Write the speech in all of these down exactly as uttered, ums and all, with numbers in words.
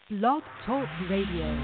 Blog Talk Radio.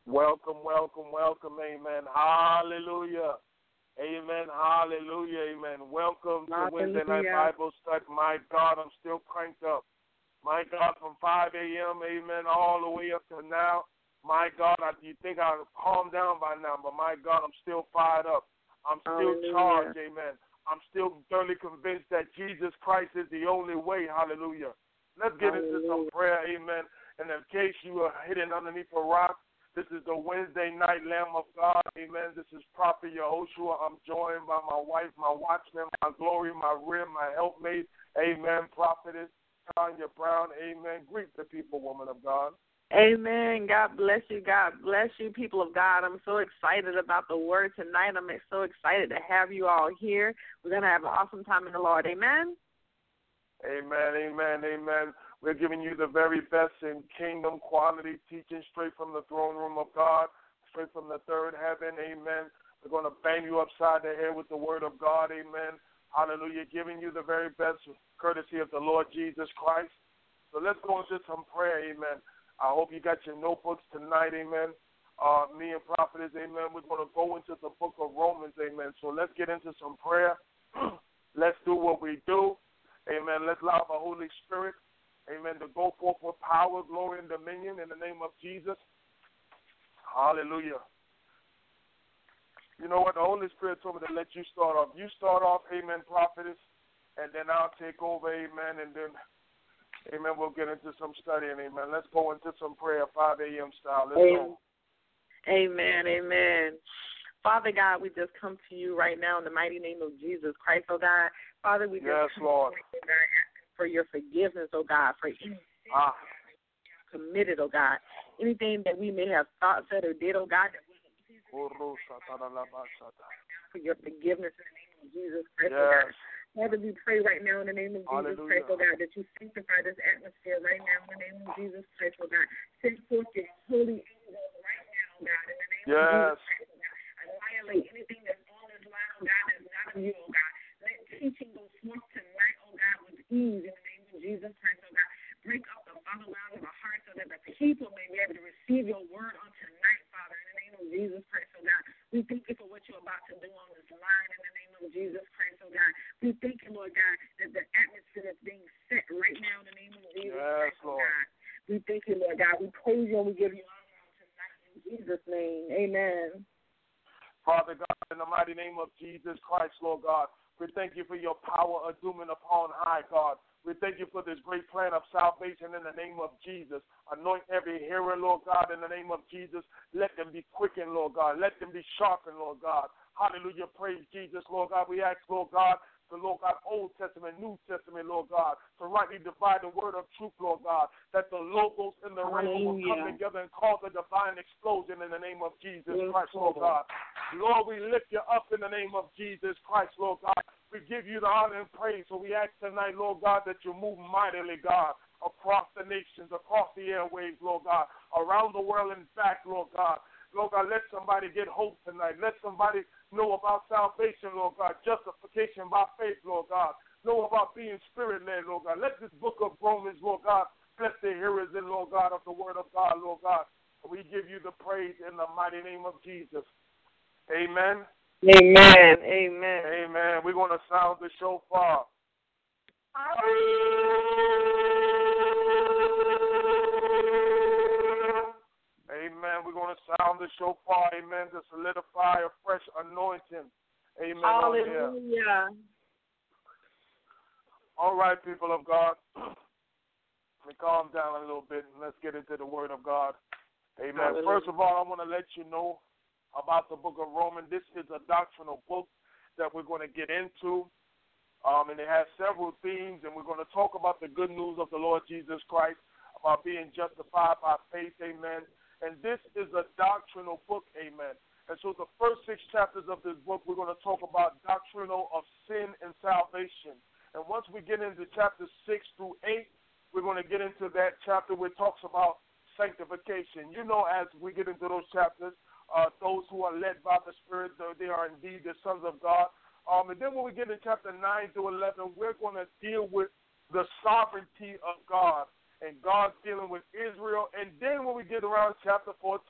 Welcome, welcome, welcome, amen. Hallelujah. Amen, hallelujah, amen. Welcome to Wednesday Night Bible Study. My God, I'm still cranked up. My God, from five a.m., amen, all the way up to now. My God, I, you think I've calmed down by now, but my God, I'm still fired up. I'm still Hallelujah. charged, amen. I'm still thoroughly convinced that Jesus Christ is the only way, hallelujah. Let's get Hallelujah. into some prayer, amen. And in case you are hidden underneath a rock, this is the Wednesday night Lamb of God, amen. This is Prophet Yehoshua. I'm joined by my wife, my watchman, my glory, my rib, my helpmate, amen, prophetess Tanya Brown, amen. Greet the people, woman of God. Amen. God bless you. God bless you, people of God. I'm so excited about the word tonight. I'm so excited to have you all here. We're going to have an awesome time in the Lord. Amen. Amen, amen, amen. We're giving you the very best in kingdom quality teaching straight from the throne room of God, straight from the third heaven. Amen. We're going to bang you upside the head with the word of God. Amen. Hallelujah. Giving you the very best courtesy of the Lord Jesus Christ. So let's go into some prayer. Amen. I hope you got your notebooks tonight, amen. Uh, me and Prophetess, amen. We're going to go into the book of Romans, amen. So let's get into some prayer. Let's do what we do, amen. Let's allow the Holy Spirit, amen, to go forth with power, glory, and dominion in the name of Jesus. Hallelujah. You know what? The Holy Spirit told me to let you start off. You start off, amen, Prophetess, and then I'll take over, amen, and then... Amen. We'll get into some studying. Amen. Let's go into some prayer, five a.m. style. Let's amen. go. Amen. Amen. Father God, we just come to you right now in the mighty name of Jesus Christ, oh God. Father, we just yes, come Lord. to you, God, asking for your forgiveness, oh God, for anything ah. committed, oh God. Anything that we may have thought, said, or did, oh God, that wasn't pleasing for your forgiveness in the name of Jesus Christ, yes. oh God. Father, we pray right now in the name of Jesus Hallelujah. Christ, oh God, that you sanctify this atmosphere right now in the name of Jesus Christ, oh God. Send forth your holy angels right now, God, in the name yes. of Jesus Christ, oh God. Annihilate anything that's on this line, oh God, that's not of you, oh God. Let teaching go forth tonight, oh God, with ease in the name of Jesus Christ, oh God. Break up the fatherland of the heart so that the people may be able to receive your word on tonight, Father, in the name of Jesus Christ, oh God. We thank you for what you're about to do on this line in the name of Jesus Christ, oh God. We thank you, Lord God, that the atmosphere is being set right now in the name of Jesus yes, Christ, oh God. We thank you, Lord God. We praise you and we give you honor on tonight in Jesus' name. Amen. Father God, in the mighty name of Jesus Christ, Lord God, we thank you for your power of dooming upon high, God. We thank you for this great plan of salvation in the name of Jesus. Anoint every hearer, Lord God, in the name of Jesus. Let them be quickened, Lord God. Let them be sharpened, Lord God. Hallelujah. Praise Jesus, Lord God. We ask, Lord God, the Lord God, Old Testament, New Testament, Lord God, to rightly divide the word of truth, Lord God, that the logos in the rainbow will come together and cause a divine explosion in the name of Jesus yes, Christ, Lord God. Lord, we lift you up in the name of Jesus Christ, Lord God. We give you the honor and praise. So we ask tonight, Lord God, that you move mightily, God, across the nations, across the airwaves, Lord God, around the world and back, Lord God. Lord God, let somebody get hope tonight. Let somebody know about salvation, Lord God, justification by faith, Lord God. Know about being spirit-led, Lord God. Let this book of Romans, Lord God, bless the hearers in, Lord God, of the word of God, Lord God. We give you the praise in the mighty name of Jesus. Amen. Amen. Amen. Amen. We're going to sound the shofar. Amen. We're going to sound the shofar, amen, to solidify a fresh anointing. Amen. Hallelujah. All right, people of God. Let me calm down a little bit and let's get into the word of God. Amen. Hallelujah. First of all, I want to let you know about the book of Romans. This is a doctrinal book that we're going to get into. Um, and it has several themes, and we're going to talk about the good news of the Lord Jesus Christ, about being justified by faith, amen. And this is a doctrinal book, amen. And so the first six chapters of this book, we're going to talk about doctrinal of sin and salvation. And once we get into chapters six through eight, we're going to get into that chapter where it talks about sanctification. You know, as we get into those chapters, uh, those who are led by the Spirit, they are indeed the sons of God. Um, and then when we get in chapter nine through eleven, we're going to deal with the sovereignty of God and God dealing with Israel. And then when we get around chapter fourteen,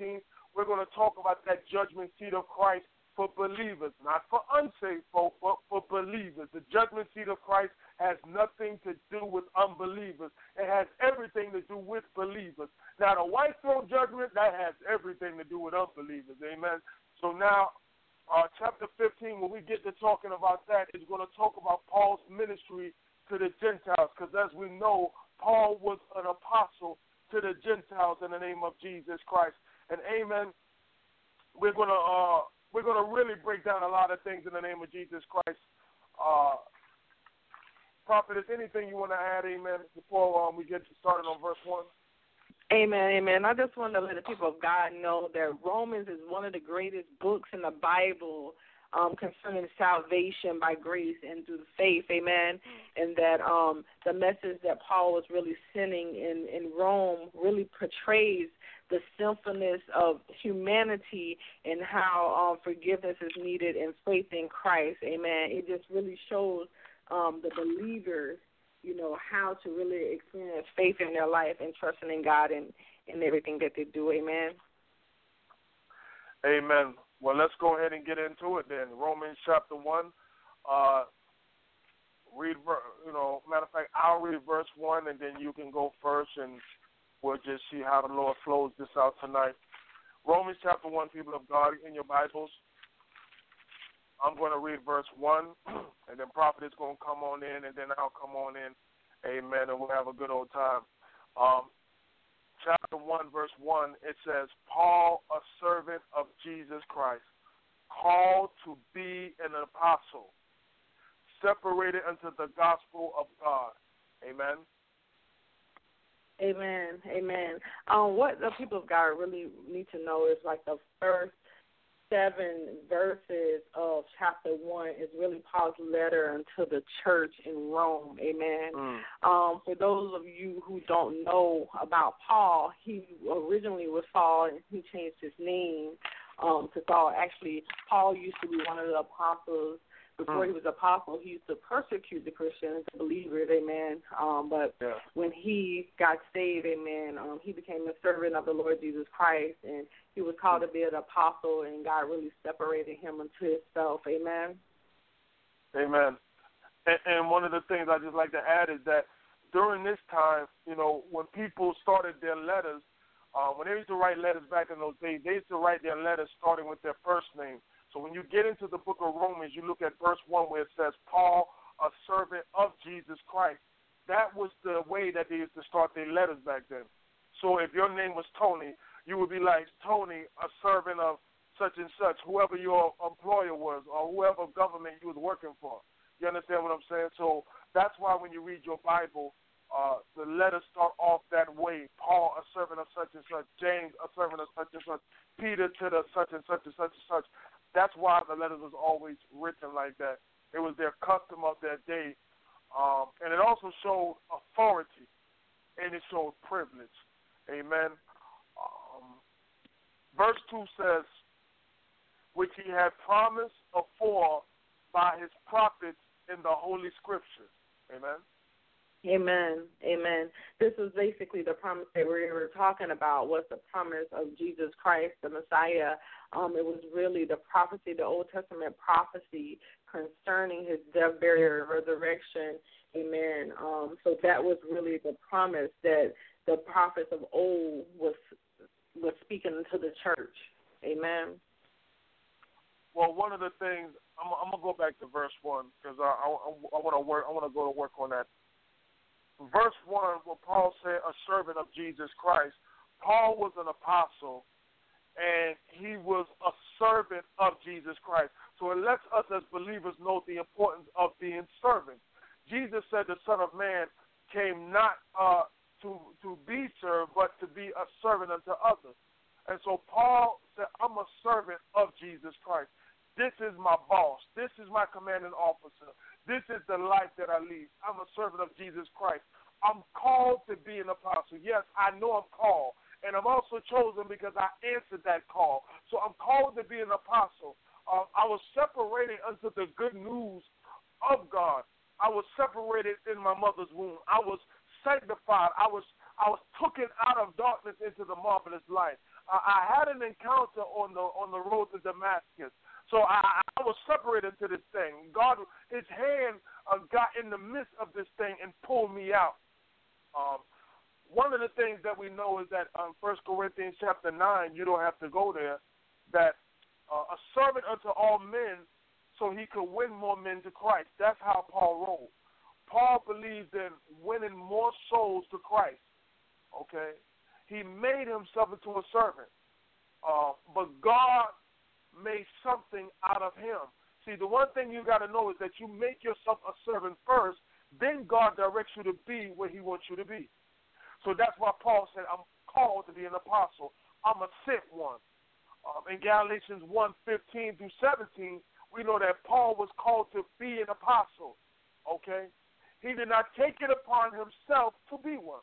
we're going to talk about that judgment seat of Christ for believers, not for unsaved folk, but for believers. The judgment seat of Christ has nothing to do with unbelievers. It has everything to do with believers. Now, the white throne judgment, that has everything to do with unbelievers. Amen. So now, uh, chapter fifteen, when we get to talking about that, is going to talk about Paul's ministry to the Gentiles, because as we know, Paul was an apostle to the Gentiles in the name of Jesus Christ. And amen, we're going to uh, we're going to really break down a lot of things in the name of Jesus Christ. Uh, Prophet, is anything you want to add, amen, before um, we get started on verse one? Amen, amen. I just want to let the people of God know that Romans is one of the greatest books in the Bible um, concerning salvation by grace and through faith, amen, and that um, the message that Paul was really sending in, in Rome really portrays the sinfulness of humanity and how um, forgiveness is needed and faith in Christ, amen. It just really shows um, the believers, you know, how to really experience faith in their life and trusting in God and in everything that they do, amen. Amen. Well, let's go ahead and get into it then. Romans chapter one. Uh, read, you know, matter of fact, I'll read verse one, and then you can go first, and we'll just see how the Lord flows this out tonight. Romans chapter one, people of God, in your Bibles. I'm going to read verse one, and then Prophet is going to come on in, and then I'll come on in. Amen, and we'll have a good old time. Um, chapter one, verse one, it says, Paul, a servant of Jesus Christ, called to be an apostle, separated unto the gospel of God. Amen. Amen. Amen. Um, what the people of God really need to know is like the first seven verses of chapter one is really Paul's letter unto the church in Rome. Amen. Mm. Um, for those of you who don't know about Paul, he originally was Saul and he changed his name um, to Saul. Actually, Paul used to be one of the apostles. Before he was apostle, he used to persecute the Christians, the believers, amen. Um, but yeah. when he got saved, amen, um, he became a servant of the Lord Jesus Christ, and he was called to be an apostle, and God really separated him unto himself, amen. Amen. And, and one of the things I just like to add is that during this time, you know, when people started their letters, uh, when they used to write letters back in those days, they used to write their letters starting with their first name. So when you get into the book of Romans, you look at verse one where it says, Paul, a servant of Jesus Christ. That was the way that they used to start their letters back then. So if your name was Tony, you would be like, Tony, a servant of such and such, whoever your employer was or whoever government you was working for. You understand what I'm saying? So that's why when you read your Bible, uh, the letters start off that way. Paul, a servant of such and such. James, a servant of such and such. Peter to the such and such and such and such. That's why the letters was always written like that. It was their custom of their day. Um, and it also showed authority, and it showed privilege. Amen. Um, verse two says, which he had promised afore by his prophets in the Holy Scriptures. Amen. Amen. Amen. This was basically the promise that we were talking about, was the promise of Jesus Christ, the Messiah. Um, it was really the prophecy, the Old Testament prophecy concerning his death, burial, and resurrection. Amen. Um, so that was really the promise that the prophets of old was was speaking to the church. Amen. Well, one of the things, I'm, I'm gonna go back to verse one because I, I, I want to work. I want to go to work on that. Verse one, where Paul said, a servant of Jesus Christ. Paul was an apostle, and he was a servant of Jesus Christ. So it lets us as believers know the importance of being servants. Jesus said the Son of Man came not uh, to, to be served, but to be a servant unto others. And so Paul said, I'm a servant of Jesus Christ. This is my boss. This is my commanding officer. This is the life that I lead. I'm a servant of Jesus Christ. I'm called to be an apostle. Yes, I know I'm called. And I'm also chosen because I answered that call. So I'm called to be an apostle. Uh, I was separated unto the good news of God. I was separated in my mother's womb. I was sanctified. I was I was taken out of darkness into the marvelous light. uh, I had an encounter on the on the road to Damascus. So I, I was separated to this thing. God, His hand uh, got in the midst of this thing and pulled me out. Um, one of the things that we know is that um, First Corinthians chapter nine, you don't have to go there, that uh, a servant unto all men so he could win more men to Christ. That's how Paul rolled. Paul believed in winning more souls to Christ. Okay? He made himself into a servant. Uh, but God made something out of him. See, the one thing you got to know is that you make yourself a servant first, then God directs you to be where He wants you to be. So that's why Paul said, I'm called to be an apostle. I'm a sent one. Um, in Galatians one fifteen through seventeen, we know that Paul was called to be an apostle. Okay? He did not take it upon himself to be one.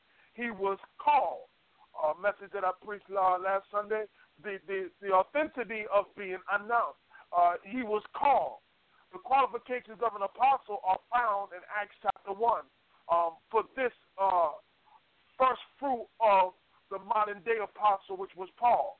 He was called. A message that I preached last Sunday, the, the, the authenticity of being announced. Uh, he was called. The qualifications of an apostle are found in Acts chapter one. Um, for this uh, first fruit of the modern day apostle, which was Paul.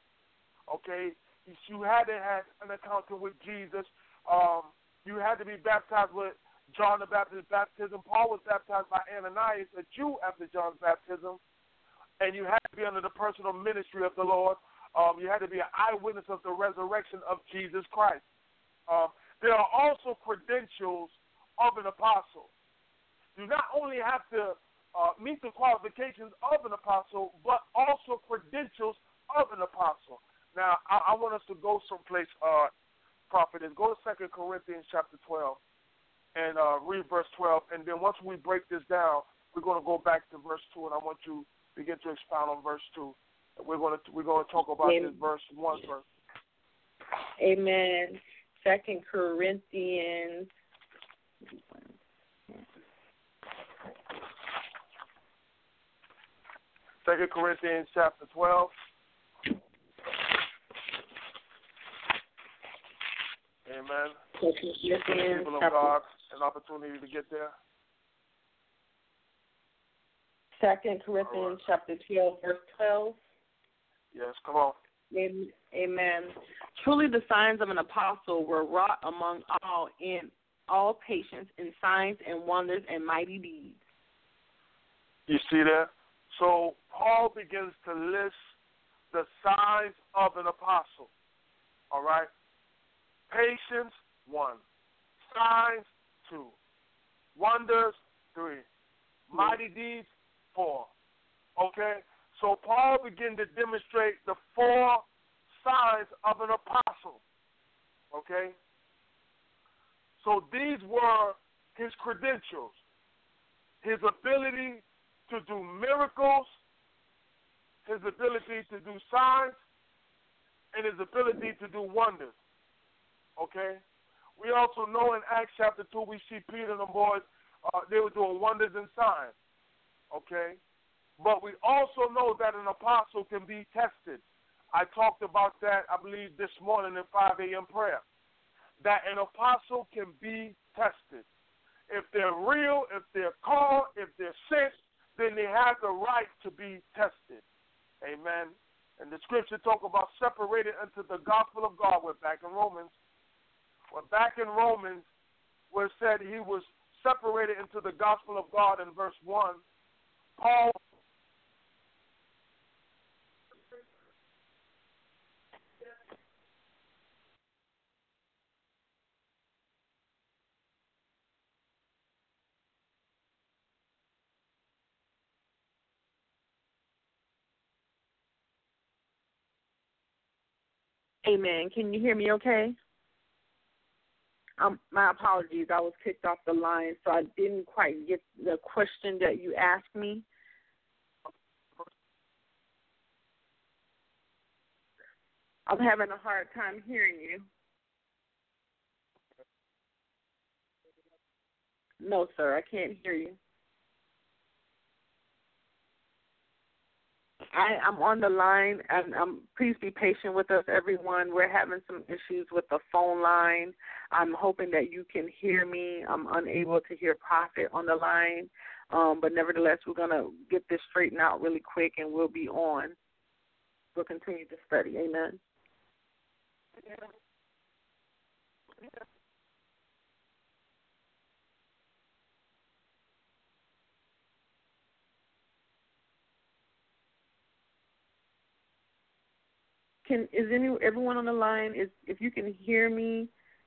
Okay? You had to have an encounter with Jesus. Um, you had to be baptized with John the Baptist's baptism. Paul was baptized by Ananias, a Jew, after John's baptism. And you had to be under the personal ministry of the Lord. Um, you had to be an eyewitness of the resurrection of Jesus Christ. Um, there are also credentials of an apostle. You not only have to uh, meet the qualifications of an apostle, but also credentials of an apostle. Now, I, I want us to go someplace, uh, prophet, is go to Second Corinthians chapter twelve. And uh, read verse twelve, and then once we break this down, we're going to go back to verse two, and I want you to begin to expound on verse two. We're going to we're going to talk about Amen. this verse one first. Amen. Second Corinthians. Second Corinthians chapter twelve. Amen. People of God, an opportunity to get there. Second Corinthians right. chapter twelve, verse twelve. Yes, come on. Amen. Truly the signs of an apostle were wrought among all in all patience in signs and wonders and mighty deeds. You see that? So Paul begins to list the signs of an apostle. All right? Patience, one. Signs, two. Wonders, three. Mighty deeds, four. Okay? So Paul began to demonstrate the four signs of an apostle. Okay? So these were his credentials. His ability to do miracles, his ability to do signs, and his ability to do wonders. Okay? We also know in Acts chapter two, we see Peter and the boys, uh, they were doing wonders and signs. Okay? But we also know that an apostle can be tested. I talked about that, I believe, this morning in five a.m. prayer. That an apostle can be tested. If they're real, if they're called, if they're sent, then they have the right to be tested. Amen. And the scripture talk about separated unto the gospel of God. We're back in Romans. We're back in Romans where it said he was separated into the gospel of God in verse one. Paul Amen. Can you hear me okay? Um, my apologies. I was kicked off the line, so I didn't quite get the question that you asked me. I'm having a hard time hearing you. No, sir, I can't hear you. I, I'm on the line, and um, please be patient with us, everyone. We're having some issues with the phone line. I'm hoping that you can hear me. I'm unable to hear Prophet on the line, um, but nevertheless, we're going to get this straightened out really quick, and we'll be on. we'll continue to study. Amen. Can is any everyone on the line? Is if you can hear me?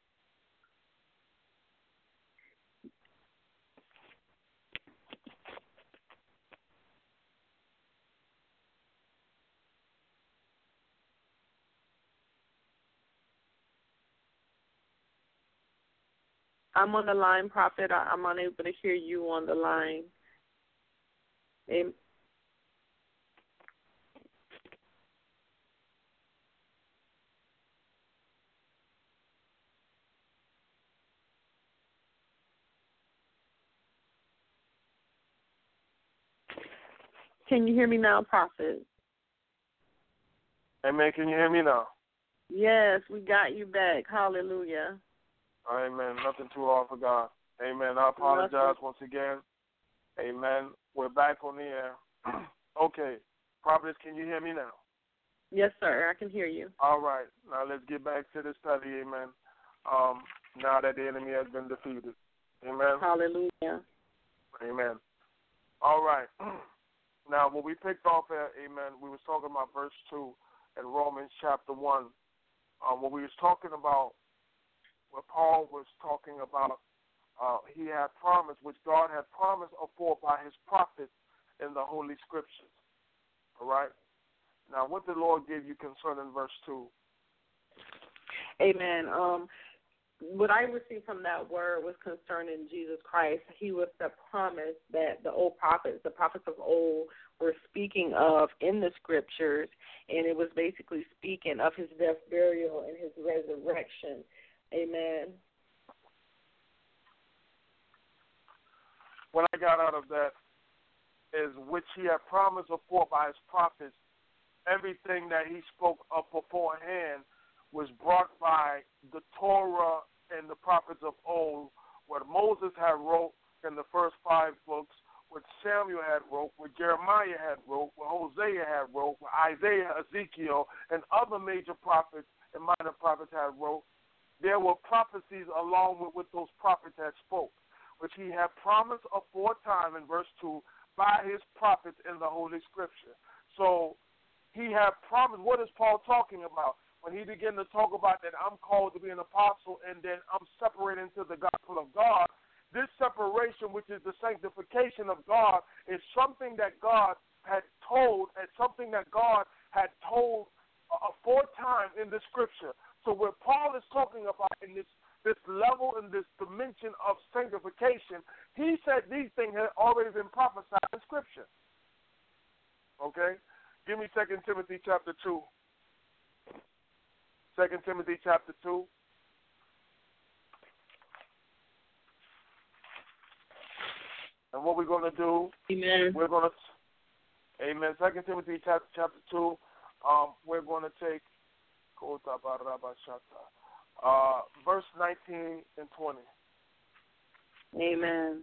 I'm on the line, Prophet. I, I'm unable to hear you on the line. Amen. Can you hear me now, Prophet? Amen. Can you hear me now? Yes, we got you back. Hallelujah. Amen. Nothing too hard for God. Amen. I apologize Nothing. once again. Amen. We're back on the air. Okay. Prophetess, can you hear me now? Yes, sir. I can hear you. All right. Now let's get back to the study. Amen. Um, now that the enemy has been defeated. Amen. Hallelujah. Amen. All right. Now, what we picked off at, amen, we was talking about verse two in Romans chapter one. Um, what we was talking about, what Paul was talking about, uh, he had promised, which God had promised afore by his prophets in the Holy Scriptures. All right? Now, what the Lord gave you concerning verse two? Amen. Um, what I received from that word was concerning Jesus Christ. He was the promise that the old prophets, the prophets of old, were speaking of in the Scriptures, and it was basically speaking of his death, burial, and his resurrection. Amen. What I got out of that is which he had promised afore by his prophets, everything that he spoke of beforehand was brought by the Torah and the prophets of old, what Moses had wrote in the first five books, what Samuel had wrote, what Jeremiah had wrote, what Hosea had wrote, what Isaiah, Ezekiel, and other major prophets and minor prophets had wrote. There were prophecies along with what those prophets had spoke, which he had promised aforetime in verse two by his prophets in the Holy Scripture. So he had promised. What is Paul talking about? When he began to talk about that I'm called to be an apostle and then I'm separated into the gospel of God, this separation, which is the sanctification of God, is something that God had told, and something that God had told aforetime in the Scripture. So what Paul is talking about in this this level and this dimension of sanctification, he said these things had already been prophesied in Scripture. Okay? Give me Second Timothy chapter two. Second Timothy chapter two. And what we're going to do, Amen. We're going to, amen, Second Timothy chapter, chapter two, um, we're going to take, uh, verse nineteen and twenty. Amen.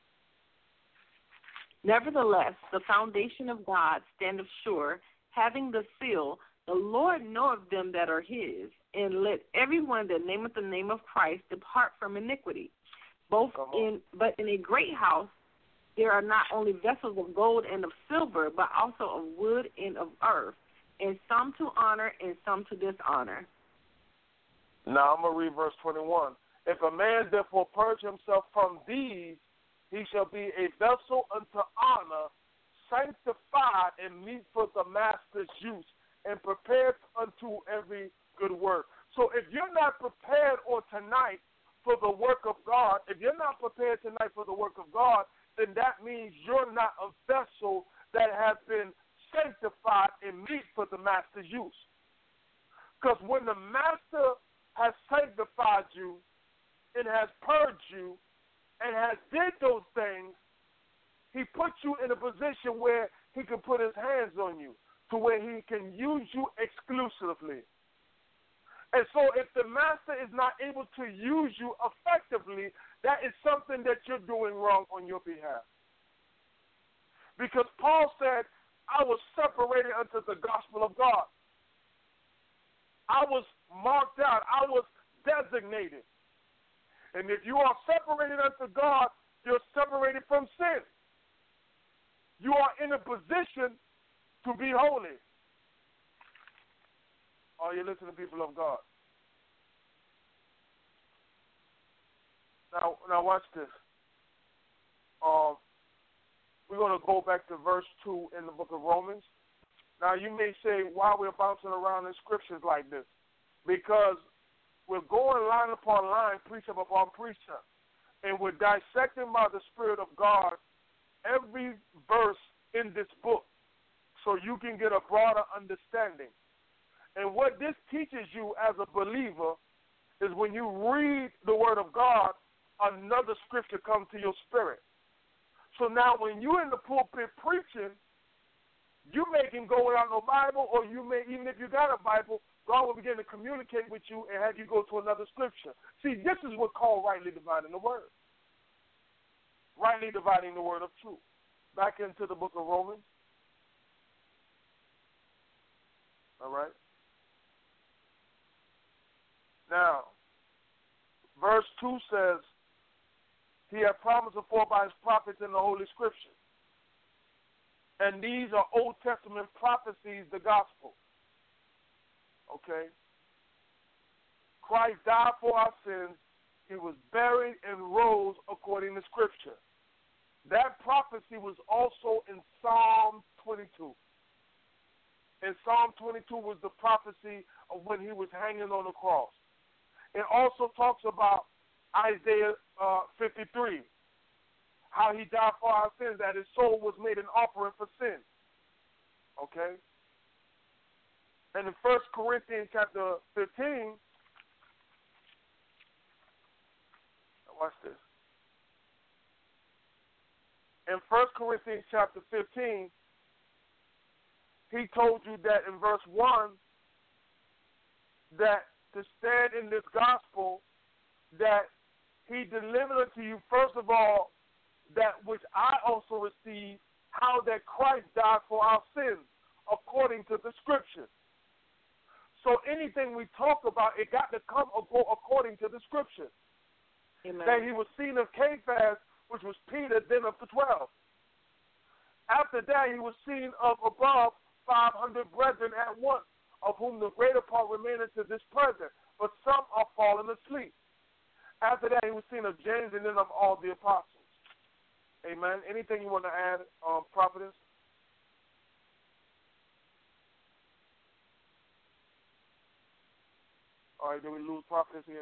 Nevertheless, the foundation of God standeth sure, having the seal, the Lord knoweth them that are his, and let everyone that nameth the name of Christ depart from iniquity. Both in, but in a great house there are not only vessels of gold and of silver, but also of wood and of earth, and some to honor and some to dishonor. Now I'm going to read verse twenty-one. If a man therefore purge himself from these, he shall be a vessel unto honor, sanctified and meet for the master's use, and prepared unto every good work. So if you're not prepared on tonight for the work of God, if you're not prepared tonight for the work of God, then that means you're not a vessel that has been sanctified and meet for the master's use. Because when the master has sanctified you and has purged you and has did those things, he puts you in a position where he can put his hands on you, to where he can use you exclusively. And so if the master is not able to use you effectively, that is something that you're doing wrong on your behalf. Because Paul said, I was separated unto the gospel of God. I was marked out. I was designated. And if you are separated unto God, you're separated from sin. You are in a position to be holy. Are you listening, people of God? Now, now watch this. Um, we're going to go back to verse two in the book of Romans. Now, you may say, why we're bouncing around in scriptures like this? Because we're going line upon line, precept upon precept, and we're dissecting by the Spirit of God every verse in this book so you can get a broader understanding. And what this teaches you as a believer is when you read the Word of God, another scripture comes to your spirit. So now when you're in the pulpit preaching, you may can go without no Bible, or you may, even if you got a Bible, God will begin to communicate with you and have you go to another scripture. See, this is what called rightly dividing the word. Rightly dividing the word of truth. Back into the book of Romans. All right. Now, verse two says, he had promised before by his prophets in the Holy Scriptures. And these are Old Testament prophecies, the gospel. Okay? Christ died for our sins. He was buried and rose according to Scripture. That prophecy was also in Psalm twenty-two. And Psalm twenty-two was the prophecy of when he was hanging on the cross. It also talks about Isaiah uh, fifty-three, how he died for our sins, that his soul was made an offering for sin. Okay? And in First Corinthians chapter fifteen, watch this. In First Corinthians chapter fifteen, he told you that in verse one, that to stand in this gospel, that he delivered unto you, first of all, that which I also received, how that Christ died for our sins, according to the Scriptures. So anything we talk about, it got to come according to the Scriptures. Amen. That he was seen of Cephas, which was Peter, then of the twelve. After that, he was seen of above five hundred brethren at once, of whom the greater part remain unto this present, but some are fallen asleep. After that, he was seen of James, and then of all the apostles. Amen. Anything you want to add, um, prophetess? All right, did we lose prophetess here?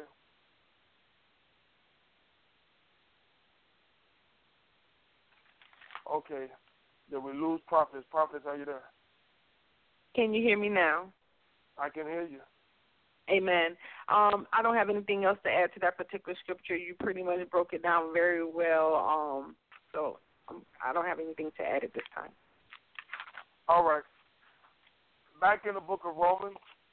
Okay. Did we lose prophetess? Prophetess, are you there? Can you hear me now? I can hear you. Amen. Um, I don't have anything else to add to that particular scripture. You pretty much broke it down very well. Um, so um, I don't have anything to add at this time. All right. Back in the book of Romans.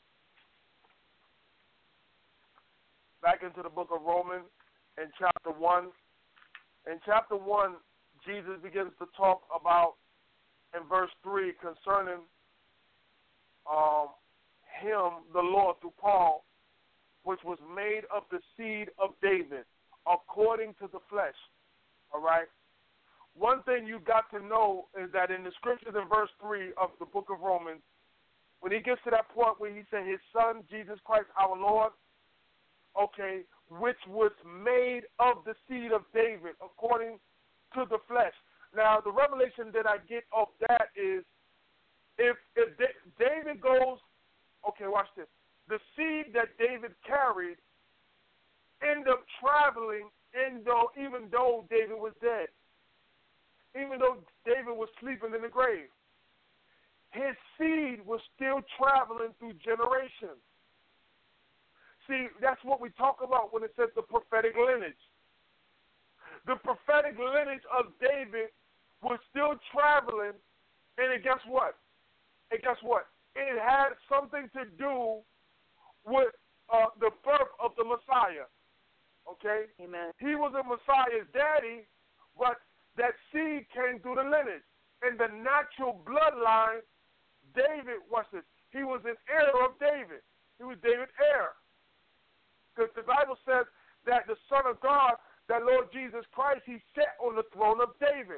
Back into the book of Romans in chapter one. In chapter one, Jesus begins to talk about, in verse three, concerning um, him, the Lord, through Paul, which was made of the seed of David, according to the flesh. All right? One thing you got to know is that in the scriptures in verse three of the book of Romans, when he gets to that point where he said his son, Jesus Christ, our Lord, okay, which was made of the seed of David, according to the flesh. Now, the revelation that I get of that is, if, if David goes, okay, watch this. The seed that David carried ended up traveling, in though, even though David was dead. Even though David was sleeping in the grave. His seed was still traveling through generations. See, that's what we talk about when it says the prophetic lineage. The prophetic lineage of David was still traveling, and it, guess what? And guess what? It had something to do with uh, the birth of the Messiah. Okay? Amen. He was a Messiah's daddy, but that seed came through the lineage. in the natural bloodline, David, watch this, he was an heir of David. He was David's heir. Because the Bible says that the Son of God, that Lord Jesus Christ, he sat on the throne of David.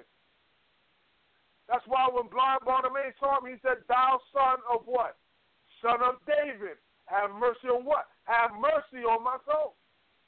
That's why when blind Bartimaeus saw him, he said, thou son of what? Son of David. Have mercy on what? Have mercy on my soul.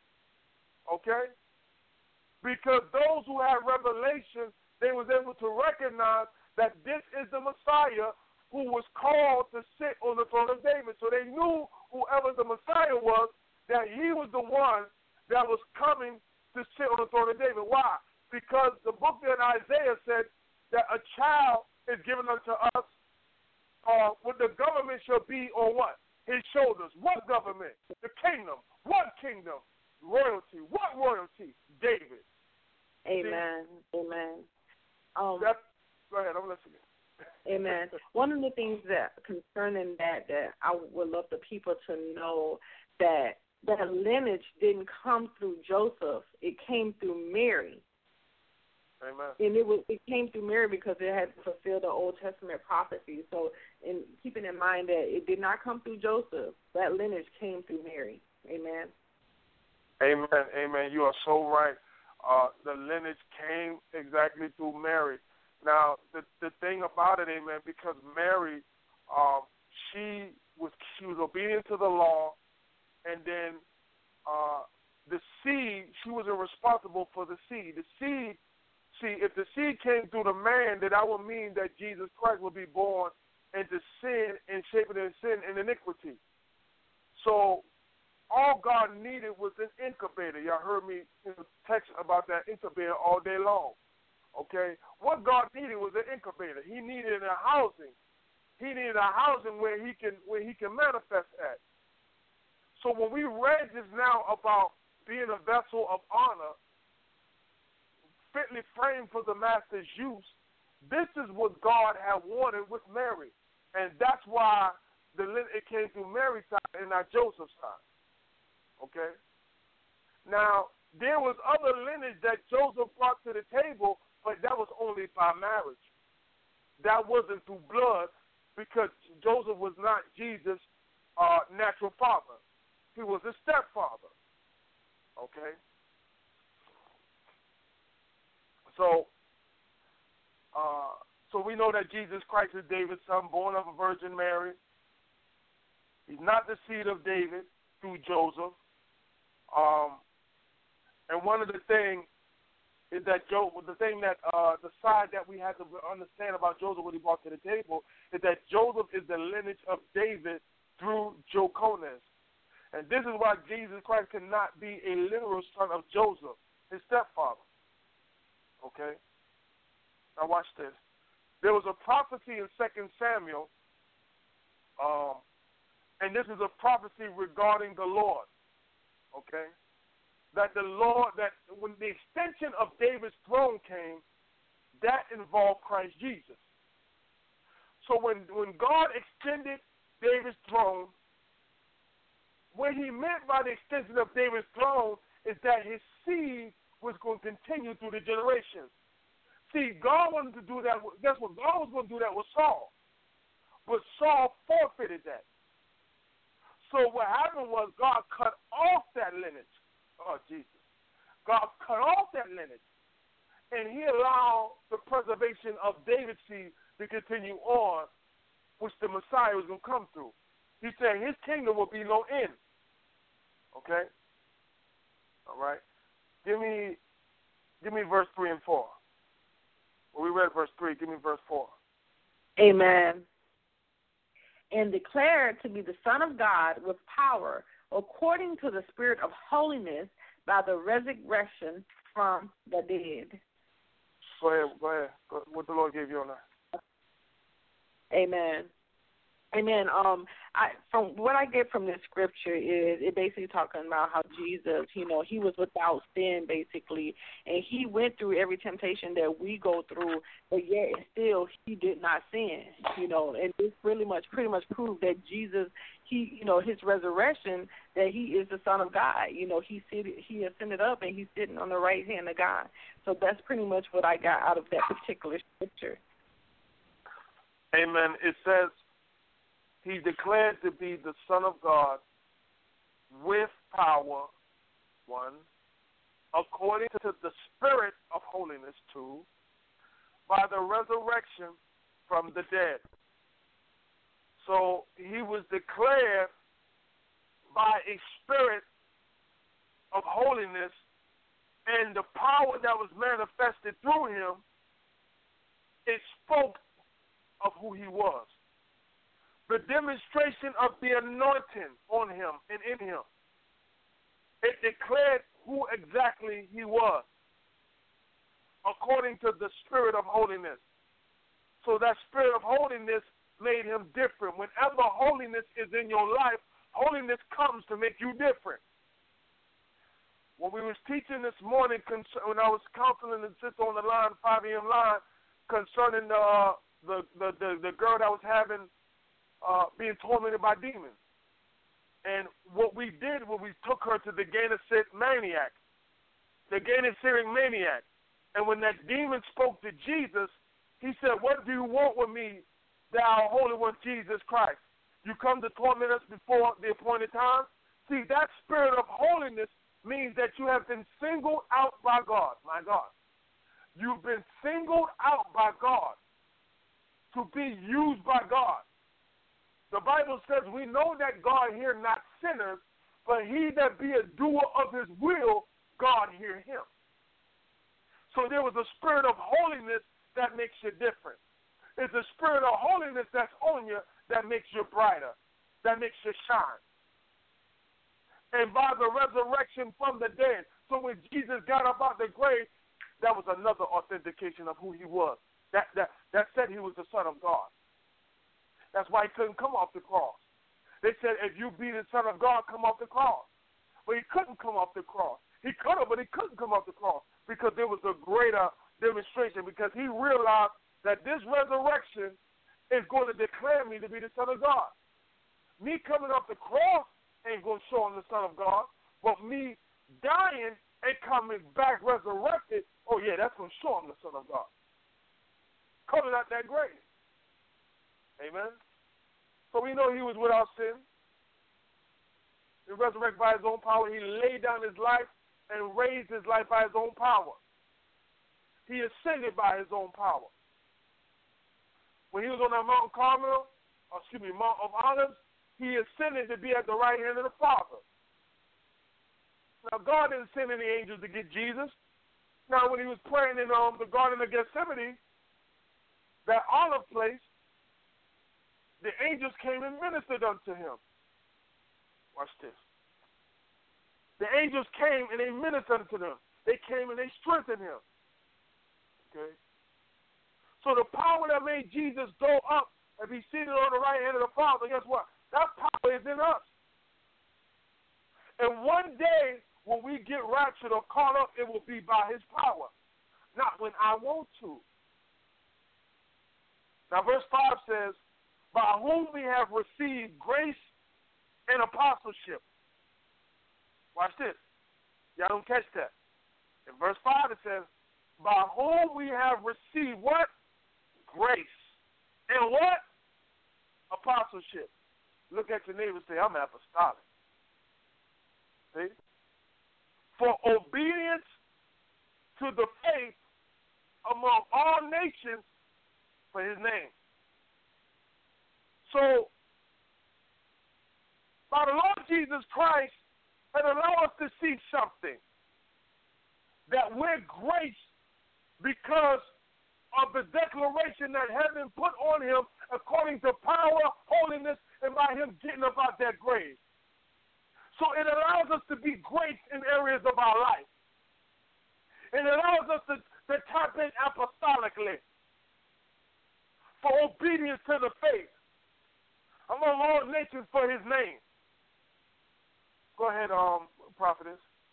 Okay? Because those who had revelation, they was able to recognize that this is the Messiah who was called to sit on the throne of David. So they knew whoever the Messiah was, that he was the one that was coming to sit on the throne of David. Why? Because the book in Isaiah said that a child is given unto us, uh, what the government shall be on what? His shoulders. What government? The kingdom. What kingdom? Royalty. What royalty? David. Amen. See? Amen. Um, That's, go ahead, I'm listening. Amen. One of the things that concerning that that I would love the people to know that that lineage didn't come through Joseph; it came through Mary. Amen. And it was it came through Mary because it had to fulfill the Old Testament prophecy. So, in keeping in mind that it did not come through Joseph, that lineage came through Mary. Amen. Amen. Amen. You are so right. Uh, the lineage came exactly through Mary. Now, the the thing about it, amen, because Mary, um, she was she was obedient to the law, and then uh, the seed, she wasn't responsible for the seed. The seed, see, if the seed came through the man, then that would mean that Jesus Christ would be born into sin and shaping in sin and iniquity. So all God needed was an incubator. Y'all heard me in the text about that incubator all day long. Okay? What God needed was an incubator. He needed a housing. He needed a housing where he can where he can manifest at. So when we read this now about being a vessel of honor, fitly framed for the master's use, this is what God had wanted with Mary. And that's why the it came through Mary's side and not Joseph's side. Okay? Now, there was other lineage that Joseph brought to the table, but that was only by marriage. That wasn't through blood because Joseph was not Jesus' uh, natural father. He was his stepfather. Okay? So, uh, so we know that Jesus Christ is David's son, born of a Virgin Mary. He's not the seed of David through Joseph. Um, and one of the things is that Joe, the thing that uh, the side that we had to understand about Joseph, what he brought to the table, is that Joseph is the lineage of David through Joconus. And this is why Jesus Christ cannot be a literal son of Joseph, his stepfather. Okay? Now watch this. There was a prophecy in Second Samuel, um, and this is a prophecy regarding the Lord. Okay? That the Lord, that when the extension of David's throne came, that involved Christ Jesus. So when, when God extended David's throne, what he meant by the extension of David's throne is that his seed was going to continue through the generations. See, God wanted to do that. Guess what? God was going to do that with Saul. But Saul forfeited that. So what happened was God cut off that lineage. Oh, Jesus. God cut off that lineage. And he allowed the preservation of David's seed to continue on, which the Messiah was going to come through. He's saying his kingdom will be no end. Okay? All right? Give me give me verse three and four. Well, we read verse three. Give me verse four. Amen. And declared to be the Son of God with power, according to the Spirit of holiness, by the resurrection from the dead. Go ahead. Go ahead. Go, what the Lord gave you on that. Amen. Amen. Um, I from what I get from this scripture is it basically talking about how Jesus, you know, he was without sin basically, and he went through every temptation that we go through, but yet and still he did not sin, you know, and this really much pretty much proved that Jesus, he, you know, his resurrection, that he is the Son of God. You know, he sit, he ascended up and he's sitting on the right hand of God. So that's pretty much what I got out of that particular scripture. Amen. It says he declared to be the Son of God with power, one, according to the Spirit of holiness, two, by the resurrection from the dead. So he was declared by a spirit of holiness, and the power that was manifested through him, it spoke of who he was. The demonstration of the anointing on him and in him, it declared who exactly he was, according to the spirit of holiness. So that spirit of holiness made him different. Whenever holiness is in your life, holiness comes to make you different. When we was teaching this morning, when I was counseling the sister on the line, five a.m. line, concerning the, uh, the, the, the, the girl that was having, uh, being tormented by demons. And what we did was we took her to the Ganesaric maniac, the Ganesaric maniac. And when that demon spoke to Jesus, he said, "What do you want with me, thou Holy One, Jesus Christ? You come to torment us before the appointed time?" See, that spirit of holiness means that you have been singled out by God, my God. You've been singled out by God to be used by God. The Bible says we know that God hear not sinners, but he that be a doer of his will, God hear him. So there was a spirit of holiness that makes you different. It's a spirit of holiness that's on you that makes you brighter, that makes you shine. And by the resurrection from the dead, so when Jesus got up out the grave, that was another authentication of who he was. That, that, that said he was the Son of God. That's why he couldn't come off the cross. They said, if you be the Son of God, come off the cross. But he couldn't come off the cross. He could have, but he couldn't come off the cross because there was a greater demonstration, because he realized that this resurrection is going to declare me to be the Son of God. Me coming off the cross ain't going to show him the Son of God, but me dying and coming back resurrected, oh yeah, that's going to show him the Son of God. Coming out that grave. Amen. So we know he was without sin. He resurrected by his own power. He laid down his life and raised his life by his own power. He ascended by his own power. When he was on that Mount Carmel, or excuse me, Mount of Olives, he ascended to be at the right hand of the Father. Now, God didn't send any angels to get Jesus. Now, when he was praying in um, the Garden of Gethsemane, that olive place, the angels came and ministered unto him. Watch this. The angels came and they ministered unto them. They came and they strengthened him. Okay? So the power that made Jesus go up and be seated on the right hand of the Father, guess what? That power is in us. And one day, when we get raptured or caught up, it will be by his power, not when I want to. Now, verse five says, by whom we have received grace and apostleship. Watch this. Y'all don't catch that. In verse five it says, by whom we have received what? Grace. And what? Apostleship. Look at your neighbor and say, I'm apostolic. See? For obedience to the faith among all nations for his name. So, by the Lord Jesus Christ, had allowed us to see something. That we're graced because of the declaration that heaven put on him according to power, holiness, and by him getting up out that grave. So it allows us to be graced in areas of our life. It allows us to, to tap in apostolically for obedience to the faith among all nations for his name. Go ahead, um, prophetess.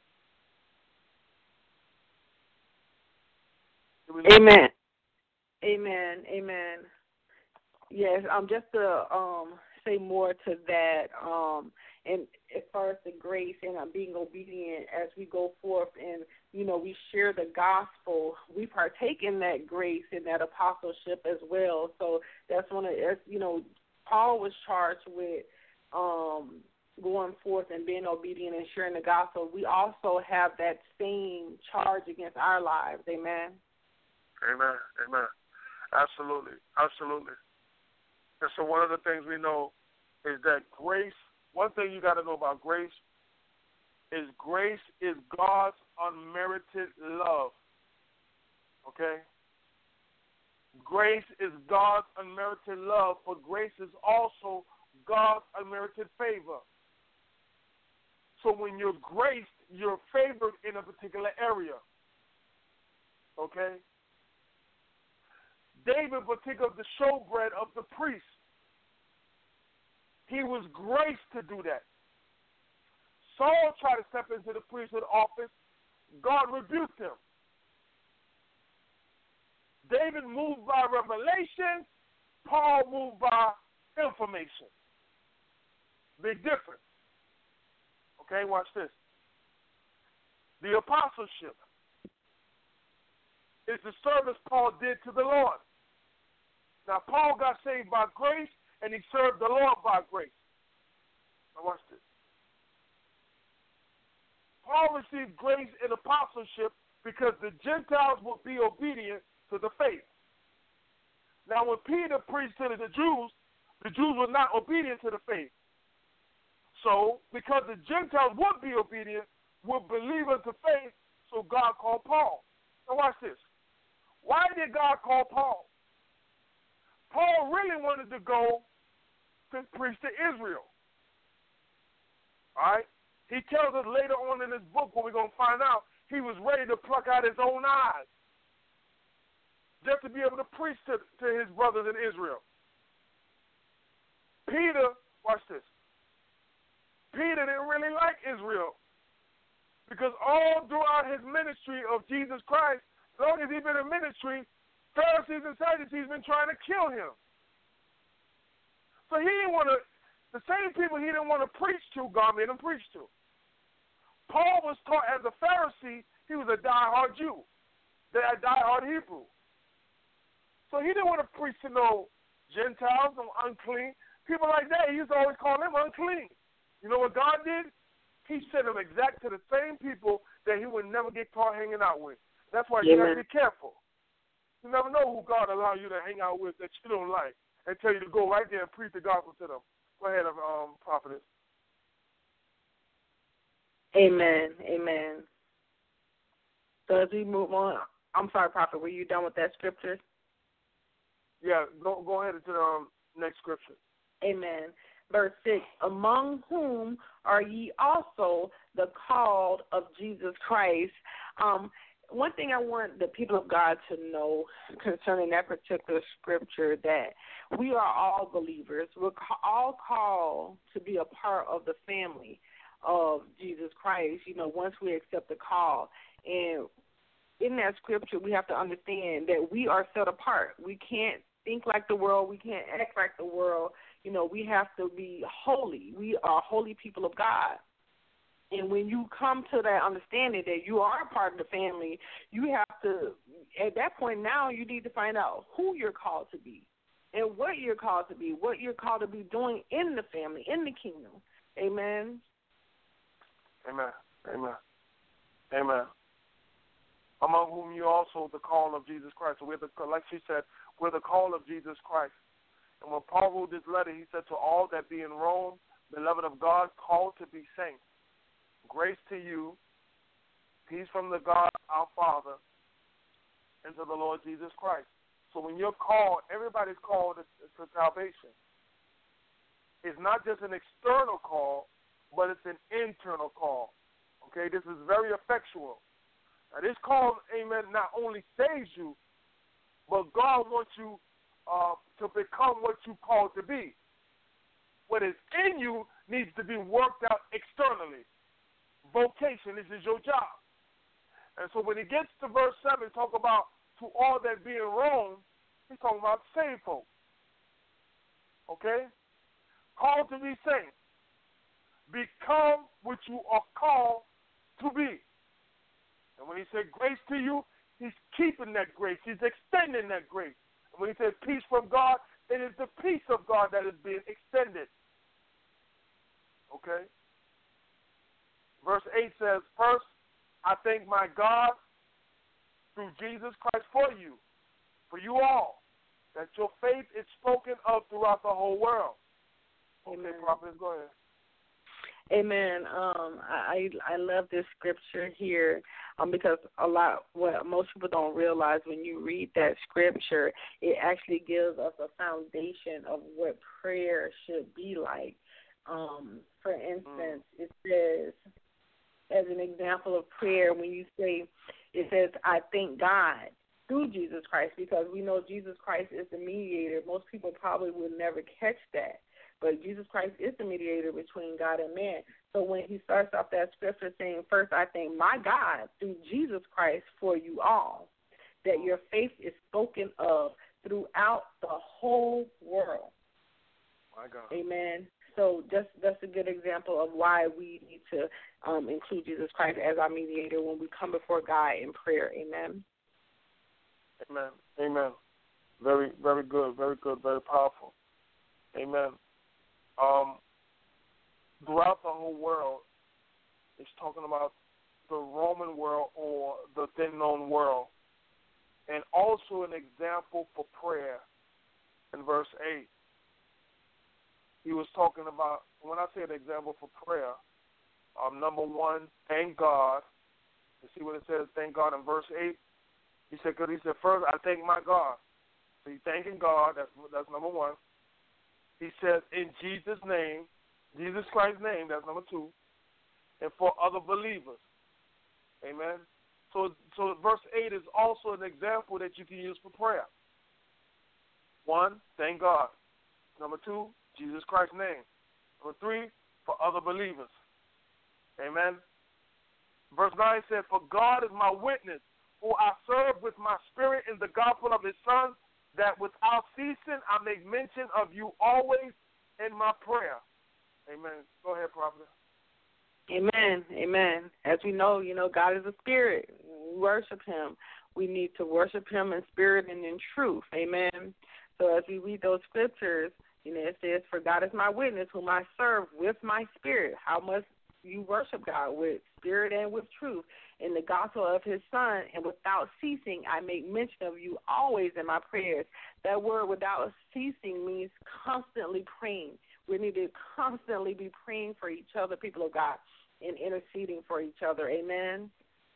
Amen. Amen. Amen. Yes, um, just to um say more to that, um, and as far as the grace and uh, being obedient as we go forth and, you know, we share the gospel, we partake in that grace and that apostleship as well. So that's one of, as you know, Paul was charged with um, going forth and being obedient and sharing the gospel. We also have that same charge against our lives. Amen. Amen. Amen. Absolutely. Absolutely. And so one of the things we know is that grace, one thing you got to know about grace is grace is God's unmerited love. Okay? Grace is God's unmerited love, but grace is also God's unmerited favor. So when you're graced, you're favored in a particular area. Okay? David partook of the showbread of the priest. He was graced to do that. Saul tried to step into the priesthood office. God rebuked him. David moved by revelation. Paul moved by information. Big difference. Okay, watch this. The apostleship is the service Paul did to the Lord. Now, Paul got saved by grace, and he served the Lord by grace. Now, watch this. Paul received grace in apostleship because the Gentiles would be obedient to the faith. Now, when Peter preached to the Jews, the Jews were not obedient to the faith. So, because the Gentiles would be obedient, would believe unto faith, so God called Paul. Now, watch this. Why did God call Paul? Paul really wanted to go to preach to Israel. All right? He tells us later on in this book, what we're going to find out, he was ready to pluck out his own eyes just to be able to preach to, to his brothers in Israel. Peter, watch this. Peter didn't really like Israel because all throughout his ministry of Jesus Christ, as long as he's been in ministry, Pharisees and Sadducees been trying to kill him. So he didn't want to, the same people he didn't want to preach to, God made him preach to. Paul was taught as a Pharisee, he was a diehard Jew, a diehard Hebrew. So he didn't want to preach to no Gentiles, no unclean. People like that, he used to always call them unclean. You know what God did? He sent them exact to the same people that he would never get caught hanging out with. That's why you got to be careful. You never know who God allows you to hang out with that you don't like and tell you to go right there and preach the gospel to them. Go ahead, um, prophetess. Amen. Amen. So as we move on, I'm sorry, prophet, were you done with that scripture? Yeah, go, go ahead to the um, next scripture. Amen. Verse six, among whom are ye also the called of Jesus Christ? Um, one thing I want the people of God to know concerning that particular scripture, that we are all believers. We're all called to be a part of the family of Jesus Christ, you know, once we accept the call. And in that scripture, we have to understand that we are set apart. We can't think like the world. We can't act like the world. You know, we have to be holy. We are holy people of God. And when you come to that understanding that you are a part of the family, you have to, at that point now, you need to find out who you're called to be and what you're called to be, what you're called to be doing in the family, in the kingdom. Amen. Amen. Amen. Amen. Among whom you also the call of Jesus Christ. So we're the, like she said, we're the call of Jesus Christ. And when Paul wrote this letter, he said, to all that be in Rome, beloved of God, called to be saints, grace to you, peace from the God our Father, and to the Lord Jesus Christ. So when you're called, everybody's called to, to salvation. It's not just an external call, but it's an internal call. Okay, this is very effectual. Now this call, amen, not only saves you, but God wants you uh, to become what you called to be. What is in you needs to be worked out externally. Vocation, this is your job. And so when he gets to verse seven, talk about to all that be in Rome, he's talking about saved folks. Okay? Called to be saints. become what you are called to be. And when he said grace to you, he's keeping that grace. He's extending that grace. And when he says peace from God, it is the peace of God that is being extended. Okay? Verse eight says, first, I thank my God through Jesus Christ for you, for you all, that your faith is spoken of throughout the whole world. Okay, Amen. Prophet, go ahead. Amen. Um, I I love this scripture here um, because a lot, what most people don't realize when you read that scripture, it actually gives us a foundation of what prayer should be like. Um, for instance, mm. it says, as an example of prayer, when you say, it says, I thank God through Jesus Christ, because we know Jesus Christ is the mediator. Most people probably would never catch that. But Jesus Christ is the mediator between God and man. So when he starts off that scripture saying, first, I thank my God through Jesus Christ for you all, that your faith is spoken of throughout the whole world. My God. Amen. So just that's a good example of why we need to um, include Jesus Christ as our mediator when we come before God in prayer. Amen. Amen. Amen. Very, very good. Very good. Very powerful. Amen. Um, throughout the whole world, it's talking about the Roman world or the then-known world, and also an example for prayer in verse eight. He was talking about, when I say an example for prayer, um, number one, thank God. You see what it says, thank God in verse eight? He said, because he said, first, I thank my God. So he's thanking God. That's, that's number one. He says, in Jesus' name, Jesus Christ's name, that's number two, and for other believers. Amen. So, so verse eight is also an example that you can use for prayer. One, thank God. Number two, Jesus Christ's name. Number three, for other believers. Amen. Verse nine said, for God is my witness, for I serve with my spirit in the gospel of his Son, that without ceasing I make mention of you always in my prayer. Amen. Go ahead, Prophet. Amen. Amen. As we know, you know, God is a spirit. We worship him. We need to worship him in spirit and in truth. Amen. So as we read those scriptures, you know, it says, for God is my witness, whom I serve with my spirit. How much you worship God with spirit and with truth in the gospel of his Son, and without ceasing I make mention of you always in my prayers. That word without ceasing means constantly praying. We need to constantly be praying for each other, people of God, and interceding for each other. Amen.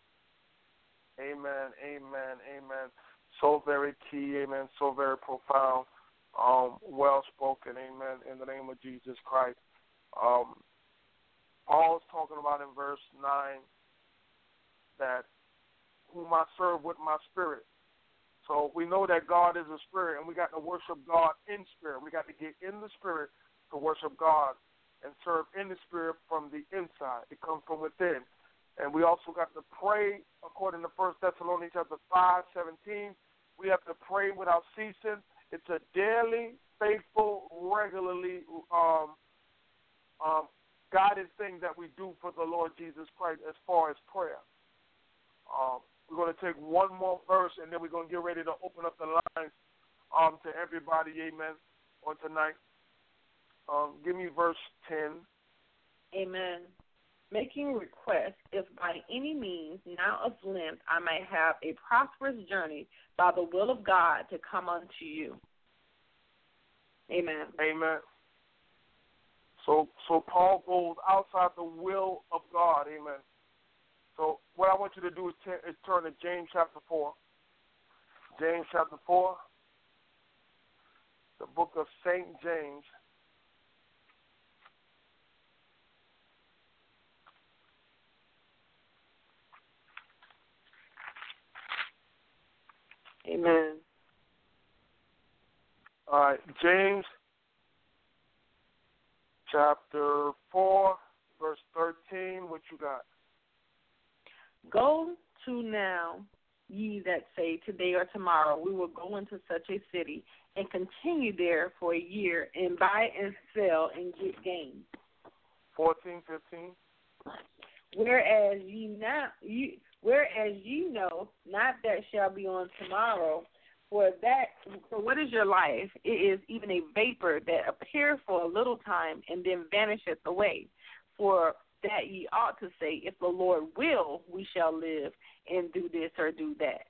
Amen, amen, amen. So very key, amen, so very profound, um, well spoken, amen, in the name of Jesus Christ. Um, Paul's talking about in verse nine that whom I serve with my spirit. So we know that God is a spirit, and we got to worship God in spirit. We got to get in the spirit to worship God and serve in the spirit from the inside. It comes from within. And we also got to pray according to First Thessalonians chapter five, seventeen. We have to pray without ceasing. It's a daily, faithful, regularly um, um, guided thing that we do for the Lord Jesus Christ as far as prayer. Um, we're going to take one more verse, and then we're going to get ready to open up the lines um, to everybody, amen, on tonight. Um, give me verse ten. Amen. Making request, if by any means now of length I may have a prosperous journey by the will of God to come unto you. Amen. Amen. So, so Paul goes outside the will of God. Amen. So what I want you to do is, t- is turn to James chapter four. James chapter four, the book of Saint James. Amen. All right, James chapter four, verse thirteen. What you got? Go to now, ye that say, today or tomorrow we will go into such a city and continue there for a year and buy and sell and get gain. fourteen, fifteen. Whereas ye now, you, whereas ye know not that shall be on tomorrow, for that, for what is your life? It is even a vapor that appeareth for a little time and then vanisheth away. For that ye ought to say, if the Lord will, we shall live and do this or do that.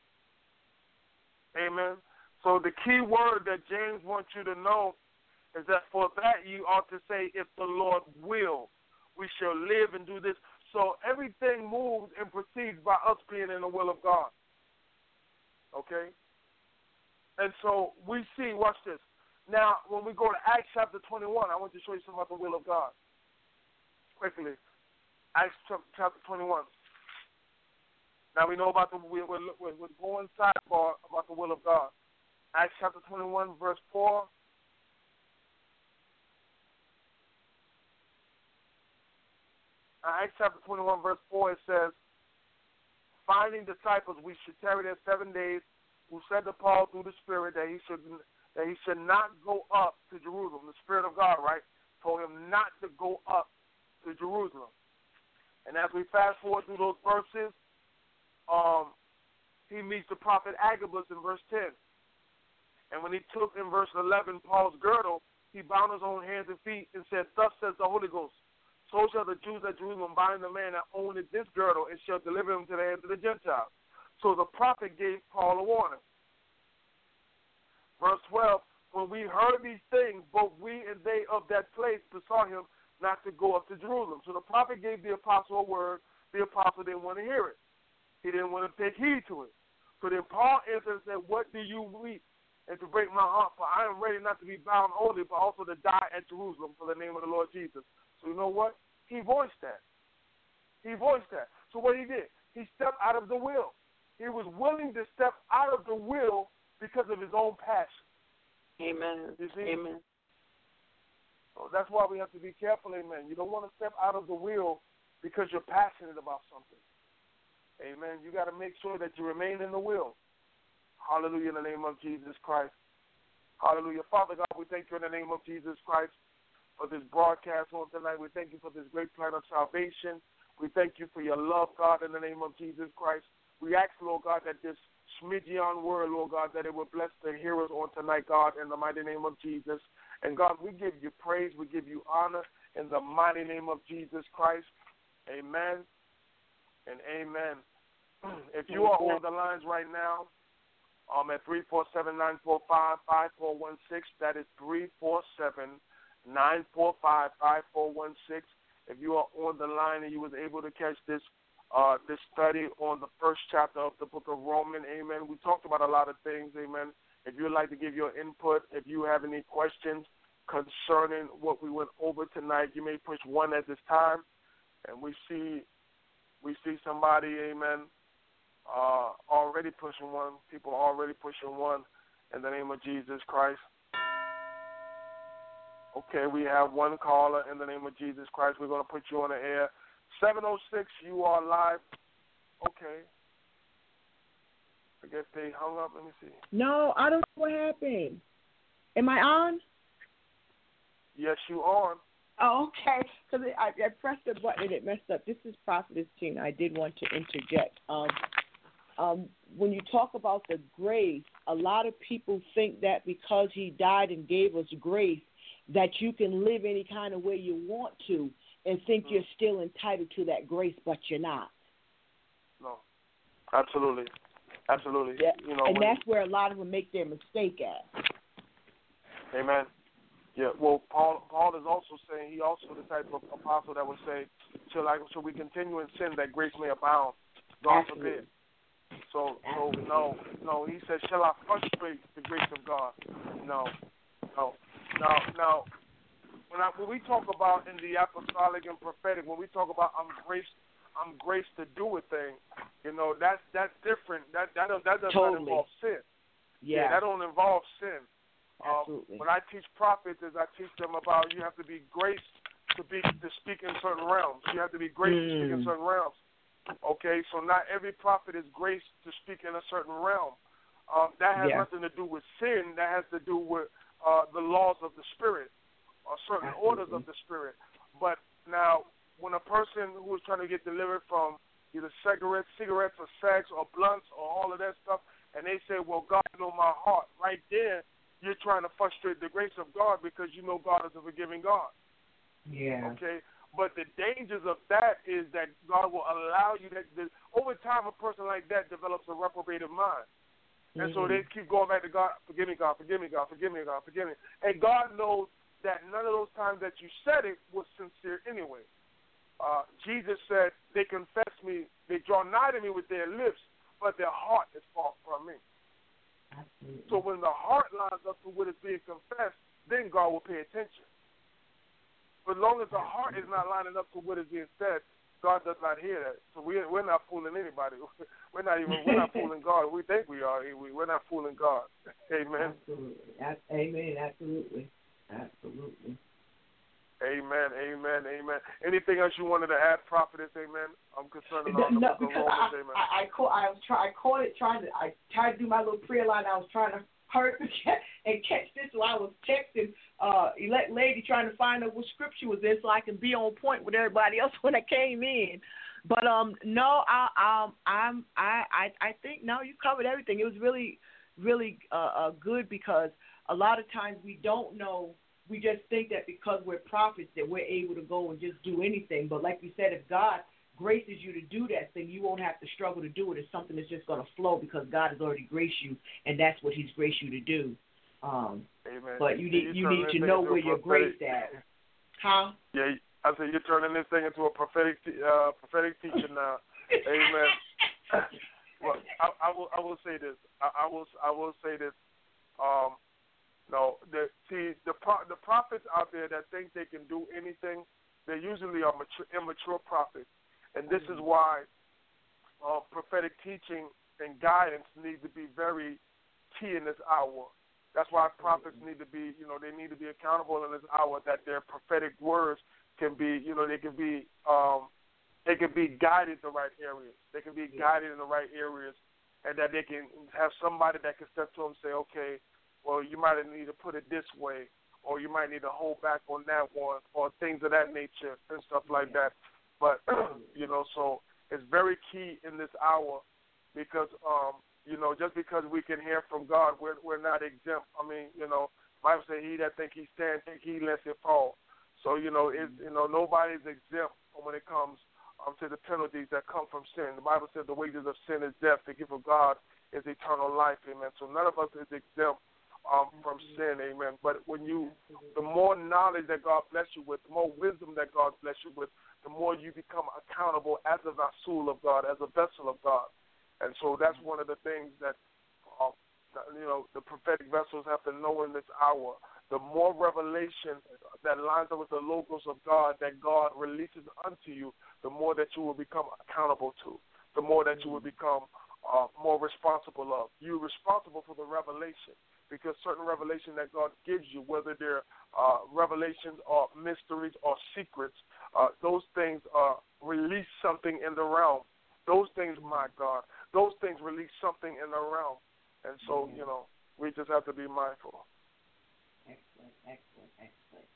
Amen. So the key word that James wants you to know is that for that you ought to say, if the Lord will, we shall live and do this. So everything moves and proceeds by us being in the will of God. Okay? And so we see, watch this. Now, when we go to Acts chapter twenty-one, I want to show you something about the will of God. Quickly. Acts chapter twenty-one. Now we know about the, we're, we're, we're going sidebar about the will of God. Acts chapter twenty-one, verse four. Acts chapter twenty-one, verse four, it says, finding disciples, we should tarry there seven days, who said to Paul through the Spirit that he should that he should not go up to Jerusalem. The Spirit of God, right, told him not to go up to Jerusalem. And as we fast forward through those verses, um, he meets the prophet Agabus in verse ten. And when he took in verse eleven Paul's girdle, he bound his own hands and feet and said, thus says the Holy Ghost, so shall the Jews at Jerusalem bind the man that owneth this girdle and shall deliver him to the hands of the Gentiles. So the prophet gave Paul a warning. Verse twelve, when we heard these things, both we and they of that place besought him not to go up to Jerusalem. So the prophet gave the apostle a word. The apostle didn't want to hear it. He didn't want to take heed to it. So then Paul answered and said, what do you weep and to break my heart? For I am ready not to be bound only, but also to die at Jerusalem for the name of the Lord Jesus. So you know what? He voiced that. He voiced that. So what he did, he stepped out of the will. He was willing to step out of the will because of his own passion. Amen. You see? Amen. So that's why we have to be careful, amen. You don't want to step out of the will because you're passionate about something. Amen. You got to make sure that you remain in the will. Hallelujah, in the name of Jesus Christ. Hallelujah. Father God, we thank you in the name of Jesus Christ for this broadcast on tonight. We thank you for this great plan of salvation. We thank you for your love, God, in the name of Jesus Christ. We ask, Lord God, that this Schmidian word, Lord God, that it will bless the hearers on tonight, God, in the mighty name of Jesus. And, God, we give you praise. We give you honor in the mighty name of Jesus Christ. Amen and amen. If you are on the lines right now, um, at three four seven, nine four five, five four one six, that is three four seven, nine four five, five four one six. If you are on the line and you was able to catch this uh, this study on the first chapter of the book of Romans, amen. We talked about a lot of things, amen. If you would like to give your input, if you have any questions concerning what we went over tonight, you may push one at this time. And we see we see somebody, amen, uh, already pushing one. People are already pushing one in the name of Jesus Christ. Okay, we have one caller in the name of Jesus Christ. We're going to put you on the air. seven oh six, you are live. Okay. I guess they hung up. Let me see. No, I don't know what happened. Am I on? Yes, you are. Oh, okay. Because I, I pressed the button and it messed up. This is Prophetess Tina. I did want to interject. Um, um, when you talk about the grace, a lot of people think that because he died and gave us grace, that you can live any kind of way you want to and think mm. you're still entitled to that grace, but you're not. No, absolutely. Absolutely. Yeah. You know, and when, that's where a lot of them make their mistake at. Amen. Yeah, well, Paul Paul is also saying, he also the type of apostle that would say, shall, I, shall we continue in sin that grace may abound? God Absolutely. forbid. So, so no, no, he says, shall I frustrate the grace of God? No, no. Now, now, when, I, when we talk about in the apostolic and prophetic, when we talk about I'm graced, I'm graced to do a thing, you know, that's that's different. That that that does totally. not involve sin. Yeah. yeah, that don't involve sin. Absolutely. Um, when I teach prophets, is I teach them about you have to be graced to be to speak in certain realms. You have to be graced mm. to speak in certain realms. Okay, so not every prophet is graced to speak in a certain realm. Um, that has yeah. nothing to do with sin. That has to do with uh, the laws of the Spirit, or certain Absolutely. orders of the Spirit. But Now, when a person who is trying to get delivered from either cigarettes, cigarettes or sex or blunts or all of that stuff, and they say, well, God know my heart, right there, you're trying to frustrate the grace of God because you know God is a forgiving God. Yeah. Okay? But the dangers of that is that God will allow you that, that over time a person like that develops a reprobative mind. And mm-hmm. so they keep going back to God, forgive me, God, forgive me, God, forgive me, God, forgive me. And God knows that none of those times that you said it was sincere anyway. Uh, Jesus said, they confess me, they draw nigh to me with their lips, but their heart is far from me. Absolutely. So when the heart lines up to what is being confessed, then God will pay attention. But as long as the heart is not lining up to what is being said, God does not hear that. So we, we're not fooling anybody. We're not even we're not fooling God. We think we are. We're not fooling God. Amen. Absolutely. Amen. Absolutely. Absolutely. Amen. Amen. Amen. Anything else you wanted to add, prophetess? Amen. I'm concerned about no, the book because of Romans. I, amen. I, I, call, I was try, I called it trying to. I tried to do my little prayer line. I was trying to hurry and catch this while I was texting uh, elect lady trying to find out what scripture was in so I can be on point with everybody else when I came in. But um, no, I um, I'm I, I I think no, you covered everything. It was really really uh, uh, good because a lot of times we don't know. We just think that because we're prophets that we're able to go and just do anything. But like you said, if God graces you to do that thing, you won't have to struggle to do it. It's something that's just going to flow because God has already graced you, and that's what He's graced you to do. Um, Amen. But you need you, you need to know where you're graced at. Huh? Yeah, I said you're turning this thing into a prophetic uh, prophetic teaching now. Amen. Well, I, I will I will say this. I, I will I will say this. Um, no, the see the pro, the prophets out there that think they can do anything, they usually are mature, immature prophets, and this is why uh, prophetic teaching and guidance need to be very key in this hour. That's why prophets need to be, you know, they need to be accountable in this hour. That their prophetic words can be, you know, they can be, um, they can be guided the right areas. They can be guided in the right areas, and that they can have somebody that can step to them and say, okay, well, you might need to put it this way, or you might need to hold back on that one, or things of that nature and stuff like that. But, you know, so it's very key in this hour because, um, you know, just because we can hear from God, we're, we're not exempt. I mean, you know, the Bible says he that think he stand, think he lets it fall. So, you know, it's, you know, nobody's exempt when it comes um, to the penalties that come from sin. The Bible says the wages of sin is death. The gift of God is eternal life. Amen. So none of us is exempt Um, from sin, amen. But when you, the more knowledge that God bless you with, the more wisdom that God bless you with, the more you become accountable as a vassal of God, as a vessel of God. And so that's one of the things that, uh, you know, the prophetic vessels have to know in this hour. The more revelation that lines up with the logos of God that God releases unto you, the more that you will become accountable to, the more that you will become uh, more responsible of. You're responsible for the revelation. Because certain revelation that God gives you, whether they're uh, revelations or mysteries or secrets, uh, those things uh, release something in the realm. Those things, my God, those things release something in the realm. And so, you know, we just have to be mindful. Excellent, excellent, excellent.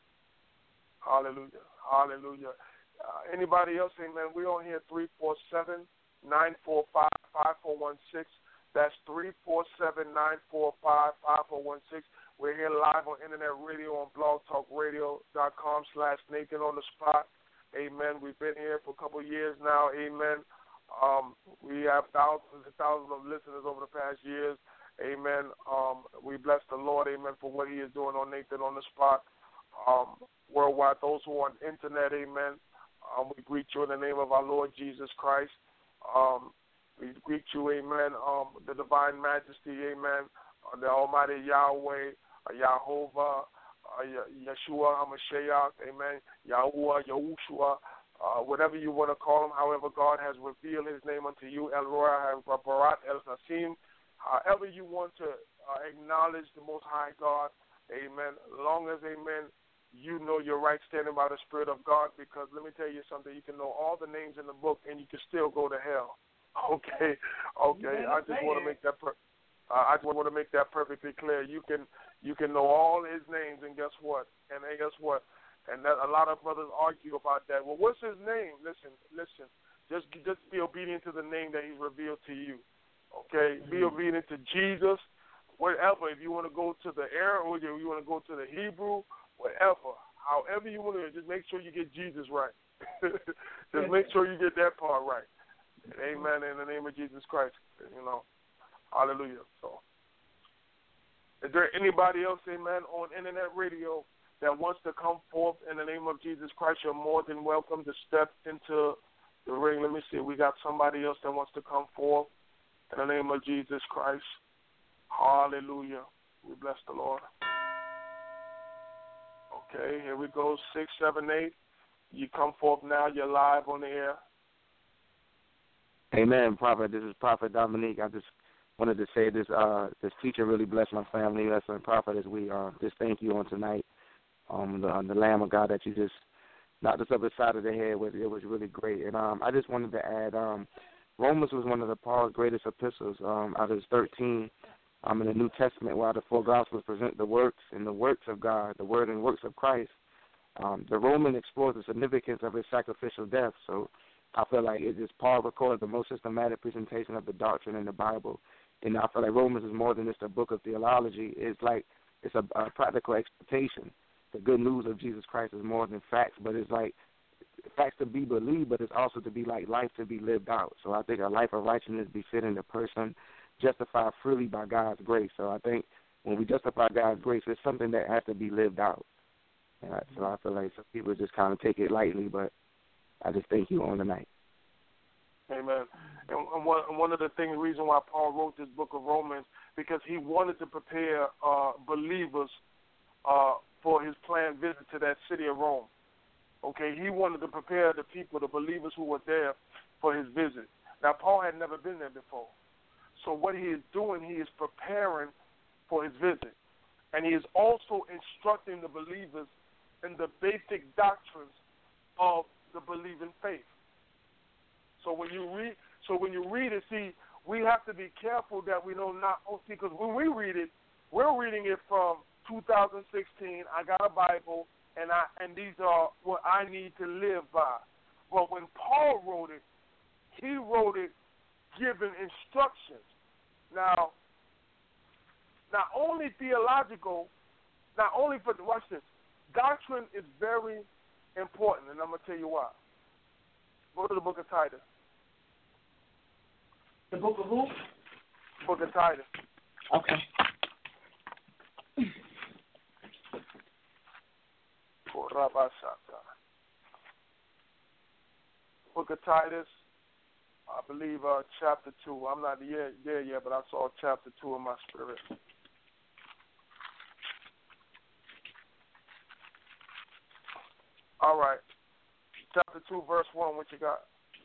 Hallelujah, hallelujah. Uh, anybody else, amen, we're on here three four seven, nine four five, five four one six. That's three four seven, nine four five, five four one six. We're here live on Internet Radio on blogtalkradio.com slash Nathan on the spot. Amen. We've been here for a couple of years now. Amen. Um, we have thousands and thousands of listeners over the past years. Amen. Um, we bless the Lord, amen, for what he is doing on Nathan on the spot. Um, worldwide, those who are on Internet, amen, um, we greet you in the name of our Lord Jesus Christ. Um, We greet you, amen, um, the divine majesty, amen, uh, the almighty Yahweh, uh, Yahovah, uh, Yeshua HaMashiach, amen, Yahuwah, Yahushua, uh, whatever you want to call him, however God has revealed his name unto you, El Roi, Barat, El Nasim, however you want to uh, acknowledge the Most High God, amen, long as, amen, you know you're right standing by the Spirit of God, because let me tell you something, you can know all the names in the book and you can still go to hell. Okay, okay. I just want to make that. Per- uh, I just want to make that perfectly clear. You can, you can know all his names, and guess what? And then guess what? And that, a lot of brothers argue about that. Well, what's his name? Listen, listen. Just just be obedient to the name that he's revealed to you. Okay? Mm-hmm. Be obedient to Jesus, whatever. If you want to go to the Arabic, or you want to go to the Hebrew, whatever. However you want to, just make sure you get Jesus right. Just make sure you get that part right. Amen. In the name of Jesus Christ. You know. Hallelujah. So, is there anybody else, amen, on internet radio that wants to come forth in the name of Jesus Christ? You're more than welcome to step into the ring. Let me see. We got somebody else that wants to come forth in the name of Jesus Christ. Hallelujah. We bless the Lord. Okay, here we go. Six, seven, eight. You come forth now. You're live on the air. Amen, Prophet. This is Prophet Dominique. I just wanted to say this uh, this teacher really blessed my family. That's a prophet as we uh, just thank you on tonight. Um, the, uh, the Lamb of God that you just knocked us up the side of the head with. It was really great. And um, I just wanted to add, um, Romans was one of the Paul's greatest epistles um, out of his thirteen um, in the New Testament, while the four Gospels present the works and the works of God, the word and works of Christ. Um, the Roman explores the significance of his sacrificial death. So I feel like it just Paul recorded the most systematic presentation of the doctrine in the Bible. And I feel like Romans is more than just a book of theology. It's like it's a, a practical expectation. The good news of Jesus Christ is more than facts, but it's like facts to be believed, but it's also to be like life to be lived out. So I think a life of righteousness befitting the person justified freely by God's grace. So I think when we justify God's grace, it's something that has to be lived out. And I, so I feel like some people just kind of take it lightly, but I just thank you on tonight. Amen. And one, one of the things, the reason why Paul wrote this book of Romans, because he wanted to prepare uh, believers uh, for his planned visit to that city of Rome. Okay, he wanted to prepare the people, the believers who were there, for his visit. Now, Paul had never been there before. So what he is doing, he is preparing for his visit. And he is also instructing the believers in the basic doctrines of the believing faith. So when you read, so when you read it, see, we have to be careful that we know not only, because when we read it, we're reading it from two thousand sixteen. I got a Bible, and I and these are what I need to live by. But when Paul wrote it, he wrote it giving instructions. Now, not only theological, not only for watch this, doctrine is very important, and I'm gonna tell you why. Go to the book of Titus. The book of who? Book of Titus. Okay. Book of Titus, I believe uh, chapter two. I'm not there, there yet, but I saw chapter two in my spirit. All right. Chapter two, verse one, what you got?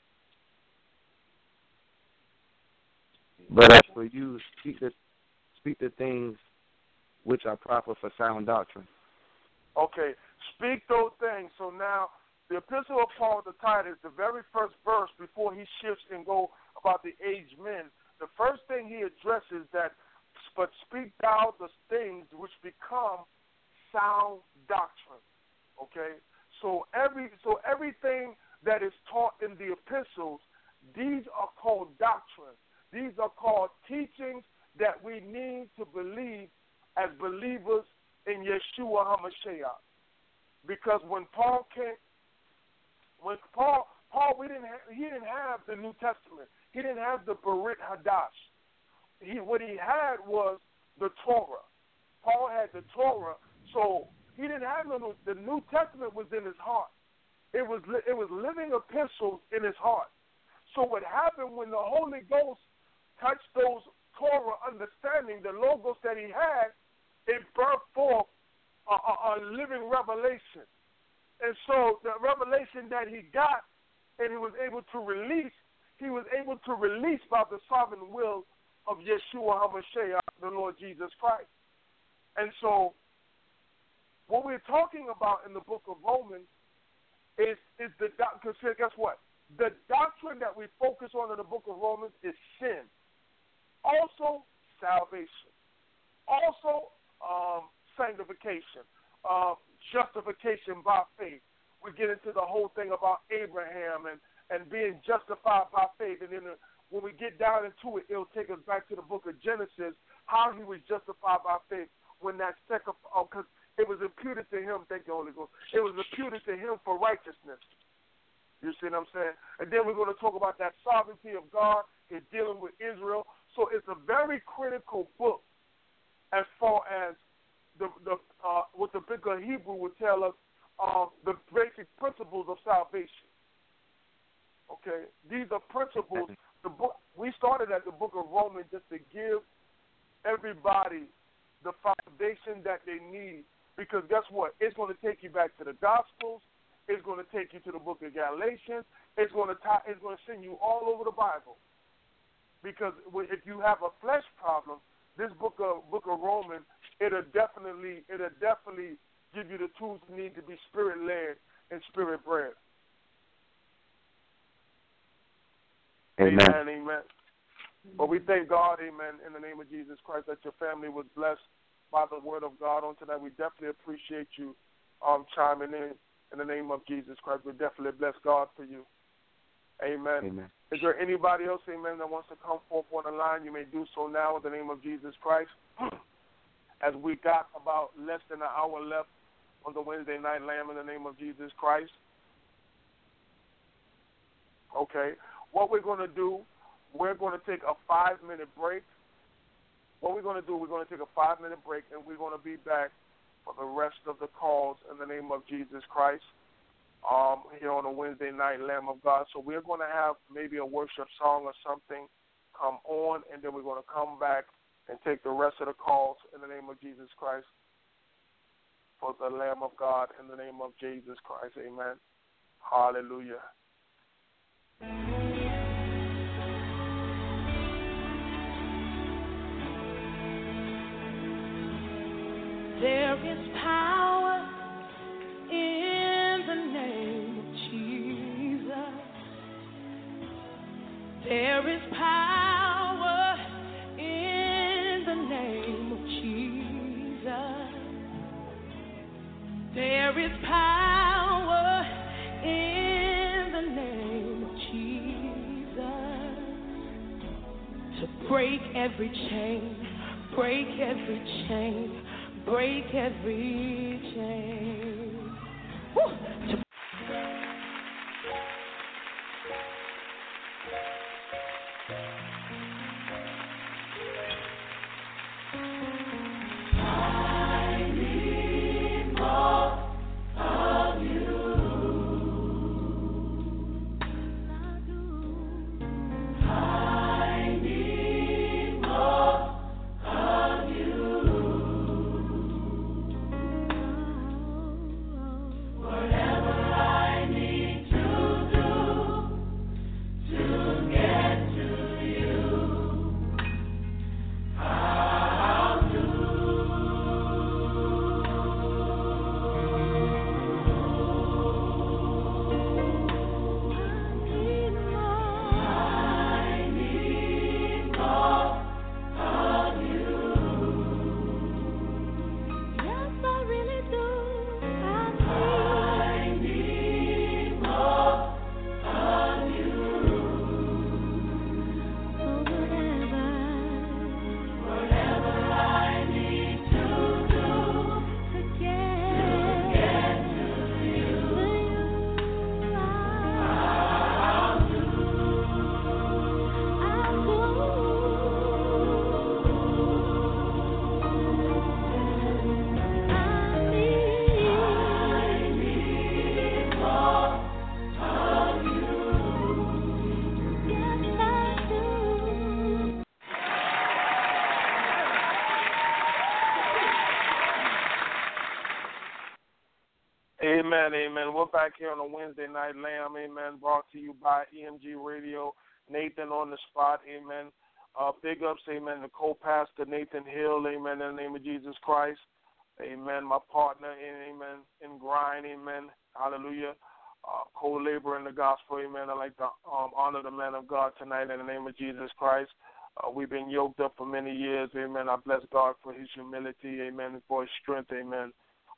But as for you, speak the, speak the things which are proper for sound doctrine. Okay, speak those things. So now, the epistle of Paul to Titus, the very first verse before he shifts and go about the aged men, the first thing he addresses that, but speak thou the things which become sound doctrine. Okay, so every so everything that is taught in the epistles, these are called doctrines. These are called teachings that we need to believe as believers in Yeshua HaMashiach. Because when Paul came, when Paul, Paul, we didn't have, he didn't have the New Testament. He didn't have the Berit Hadash. He, what he had was the Torah. Paul had the Torah, so he didn't have no. The New Testament was in his heart. It was it was living epistles in his heart. So what happened when the Holy Ghost touched those Torah understanding, the logos that he had, it birthed forth a, a, a living revelation. And so the revelation that he got and he was able to release, he was able to release by the sovereign will of Yeshua HaMashiach, the Lord Jesus Christ. And so what we're talking about in the book of Romans is, is the, because guess what? The doctrine that we focus on in the book of Romans is sin. Also, salvation. Also, um, sanctification. Uh, justification by faith. We get into the whole thing about Abraham and, and being justified by faith. And then the, when we get down into it, it'll take us back to the book of Genesis, how he was justified by faith when that second, because oh, it was imputed to him, thank you, Holy Ghost, it was imputed to him for righteousness. You see what I'm saying? And then we're going to talk about that sovereignty of God in dealing with Israel. So it's a very critical book as far as the, the uh, what the book of Hebrew would tell us, uh, the basic principles of salvation. Okay? These are principles. The book, we started at the book of Romans just to give everybody the foundation that they need, because guess what? It's going to take you back to the Gospels. It's going to take you to the book of Galatians. It's going to tie, it's going to send you all over the Bible. Because if you have a flesh problem, this book of book of Romans, it'll definitely it'll definitely give you the tools you need to be spirit led and spirit bred. Amen. Amen. Amen. But we thank God, amen, in the name of Jesus Christ, that your family was blessed by the word of God on tonight. We definitely appreciate you um, chiming in in the name of Jesus Christ. We definitely bless God for you. Amen. Amen. Is there anybody else, amen, that wants to come forth on the line? You may do so now in the name of Jesus Christ. As we got about less than an hour left on the Wednesday night lamb in the name of Jesus Christ. Okay. What we're going to do, we're going to take a five-minute break. What we're going to do, we're going to take a five-minute break, and we're going to be back for the rest of the calls in the name of Jesus Christ um, here on a Wednesday night, Lamb of God. So we're going to have maybe a worship song or something come on, and then we're going to come back and take the rest of the calls in the name of Jesus Christ for the Lamb of God in the name of Jesus Christ. Amen. Hallelujah. There is power in the name of Jesus. There is power in the name of Jesus. There is power in the name of Jesus to break every chain, break every chain. Break every chain. Woo! I need more of you. I need more of you. Amen, amen. We're back here on a Wednesday night lamb, amen, brought to you by E M G Radio. Nathan on the spot, amen. Uh, big ups, amen, to co-pastor Nathan Hill, amen, in the name of Jesus Christ. Amen, my partner, amen, in grind, amen, hallelujah. Uh, co-laborer in the gospel, amen. I'd like to um, honor the man of God tonight in the name of Jesus Christ. Uh, we've been yoked up for many years, amen. I bless God for his humility, amen, and for his strength, amen.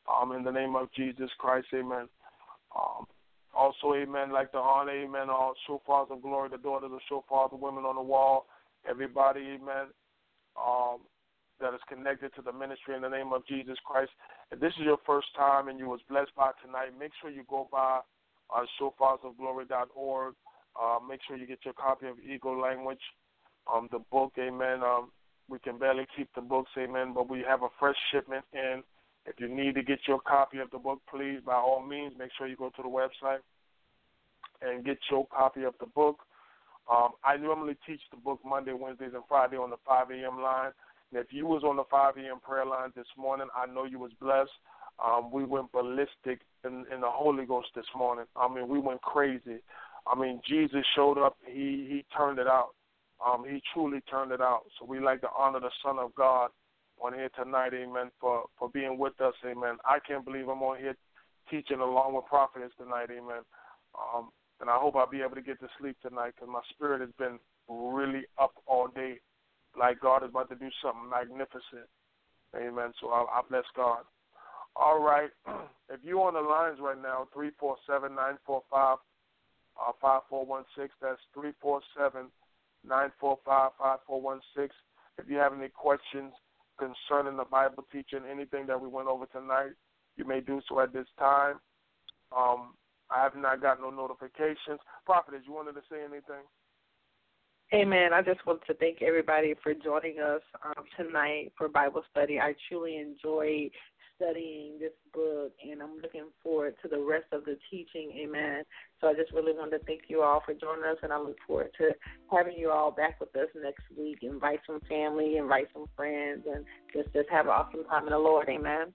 um, in the name of Jesus Christ, amen. Um, also, amen, like to honor, amen, all shofars of glory, the daughters of shofars, the women on the wall, everybody, amen, um, that is connected to the ministry in the name of Jesus Christ. If this is your first time and you was blessed by tonight, make sure you go by uh, shofars of glory dot org. Uh, make sure you get your copy of Eagle Language, um, the book, amen. Um, we can barely keep the books, amen, but we have a fresh shipment in. If you need to get your copy of the book, please, by all means, make sure you go to the website and get your copy of the book. Um, I normally teach the book Monday, Wednesdays, and Friday on the five a.m. line. And if you was on the five a.m. prayer line this morning, I know you was blessed. Um, we went ballistic in, in the Holy Ghost this morning. I mean, we went crazy. I mean, Jesus showed up. He he turned it out. Um, he truly turned it out. So we like to honor the Son of God on here tonight, amen, for, for being with us, amen. I can't believe I'm on here teaching along with Prophetess tonight, amen. Um, and I hope I'll be able to get to sleep tonight because my spirit has been really up all day, like God is about to do something magnificent, amen. So I, I bless God. All right, if you're on the lines right now, three four seven, nine four five, five four one six, that's three four seven, nine four five, five four one six. If you have any questions concerning the Bible teaching, anything that we went over tonight, you may do so at this time. Um, I have not got no notifications. Prophetess, you wanted to say anything? Amen. I just want to thank everybody for joining us um, tonight for Bible study. I truly enjoyed studying this book, and I'm looking forward to the rest of the teaching. Amen. So I just really want to thank you all for joining us, and I look forward to having you all back with us next week. Invite some family, invite some friends, and just, just have an awesome time in the Lord. Amen.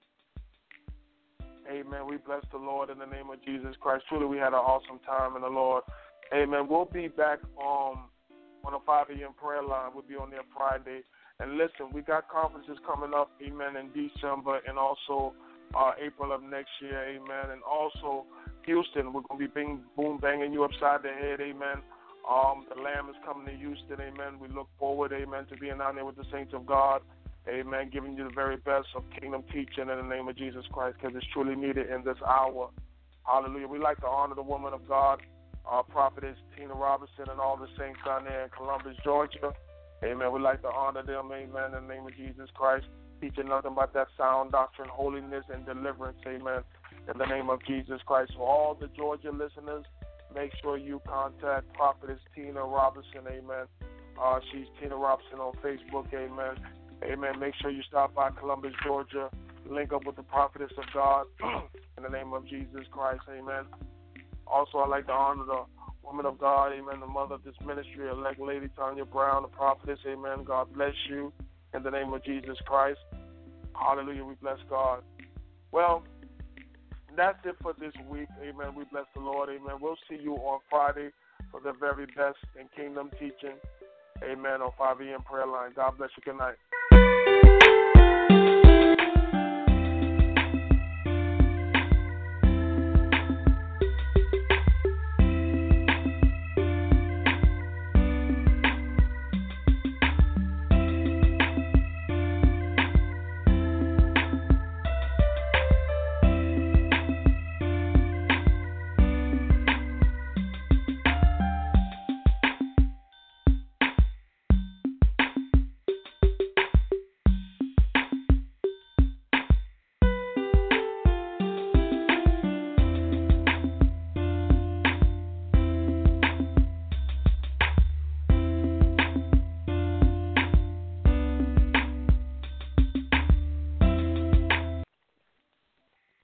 Amen. We bless the Lord in the name of Jesus Christ. Truly, we had an awesome time in the Lord. Amen. We'll be back um, on a five a.m. prayer line. We'll be on there Friday. And listen, we got conferences coming up, amen, in December and also uh, April of next year, amen. And also Houston, we're going to be bing, boom banging you upside the head, amen. Um, the Lamb is coming to Houston, amen. We look forward, amen, to being out there with the saints of God, amen, giving you the very best of kingdom teaching in the name of Jesus Christ because it's truly needed in this hour. Hallelujah. We like to honor the woman of God, our prophetess Tina Robinson, and all the saints down there in Columbus, Georgia. Amen. We like to honor them, amen, in the name of Jesus Christ, teaching nothing but that sound doctrine, holiness, and deliverance, amen, in the name of Jesus Christ. For all the Georgia listeners, make sure you contact Prophetess Tina Robinson, amen. Uh, she's Tina Robinson on Facebook, amen. Amen. Make sure you stop by Columbus, Georgia, link up with the Prophetess of God in the name of Jesus Christ, amen. Also, I'd like to honor the woman of God, amen, the mother of this ministry, elect Lady Tanya Brown, the prophetess, amen. God bless you in the name of Jesus Christ. Hallelujah, we bless God. Well, that's it for this week, amen. We bless the Lord, amen. We'll see you on Friday for the very best in kingdom teaching, amen, on five a.m. prayer line. God bless you. Good night.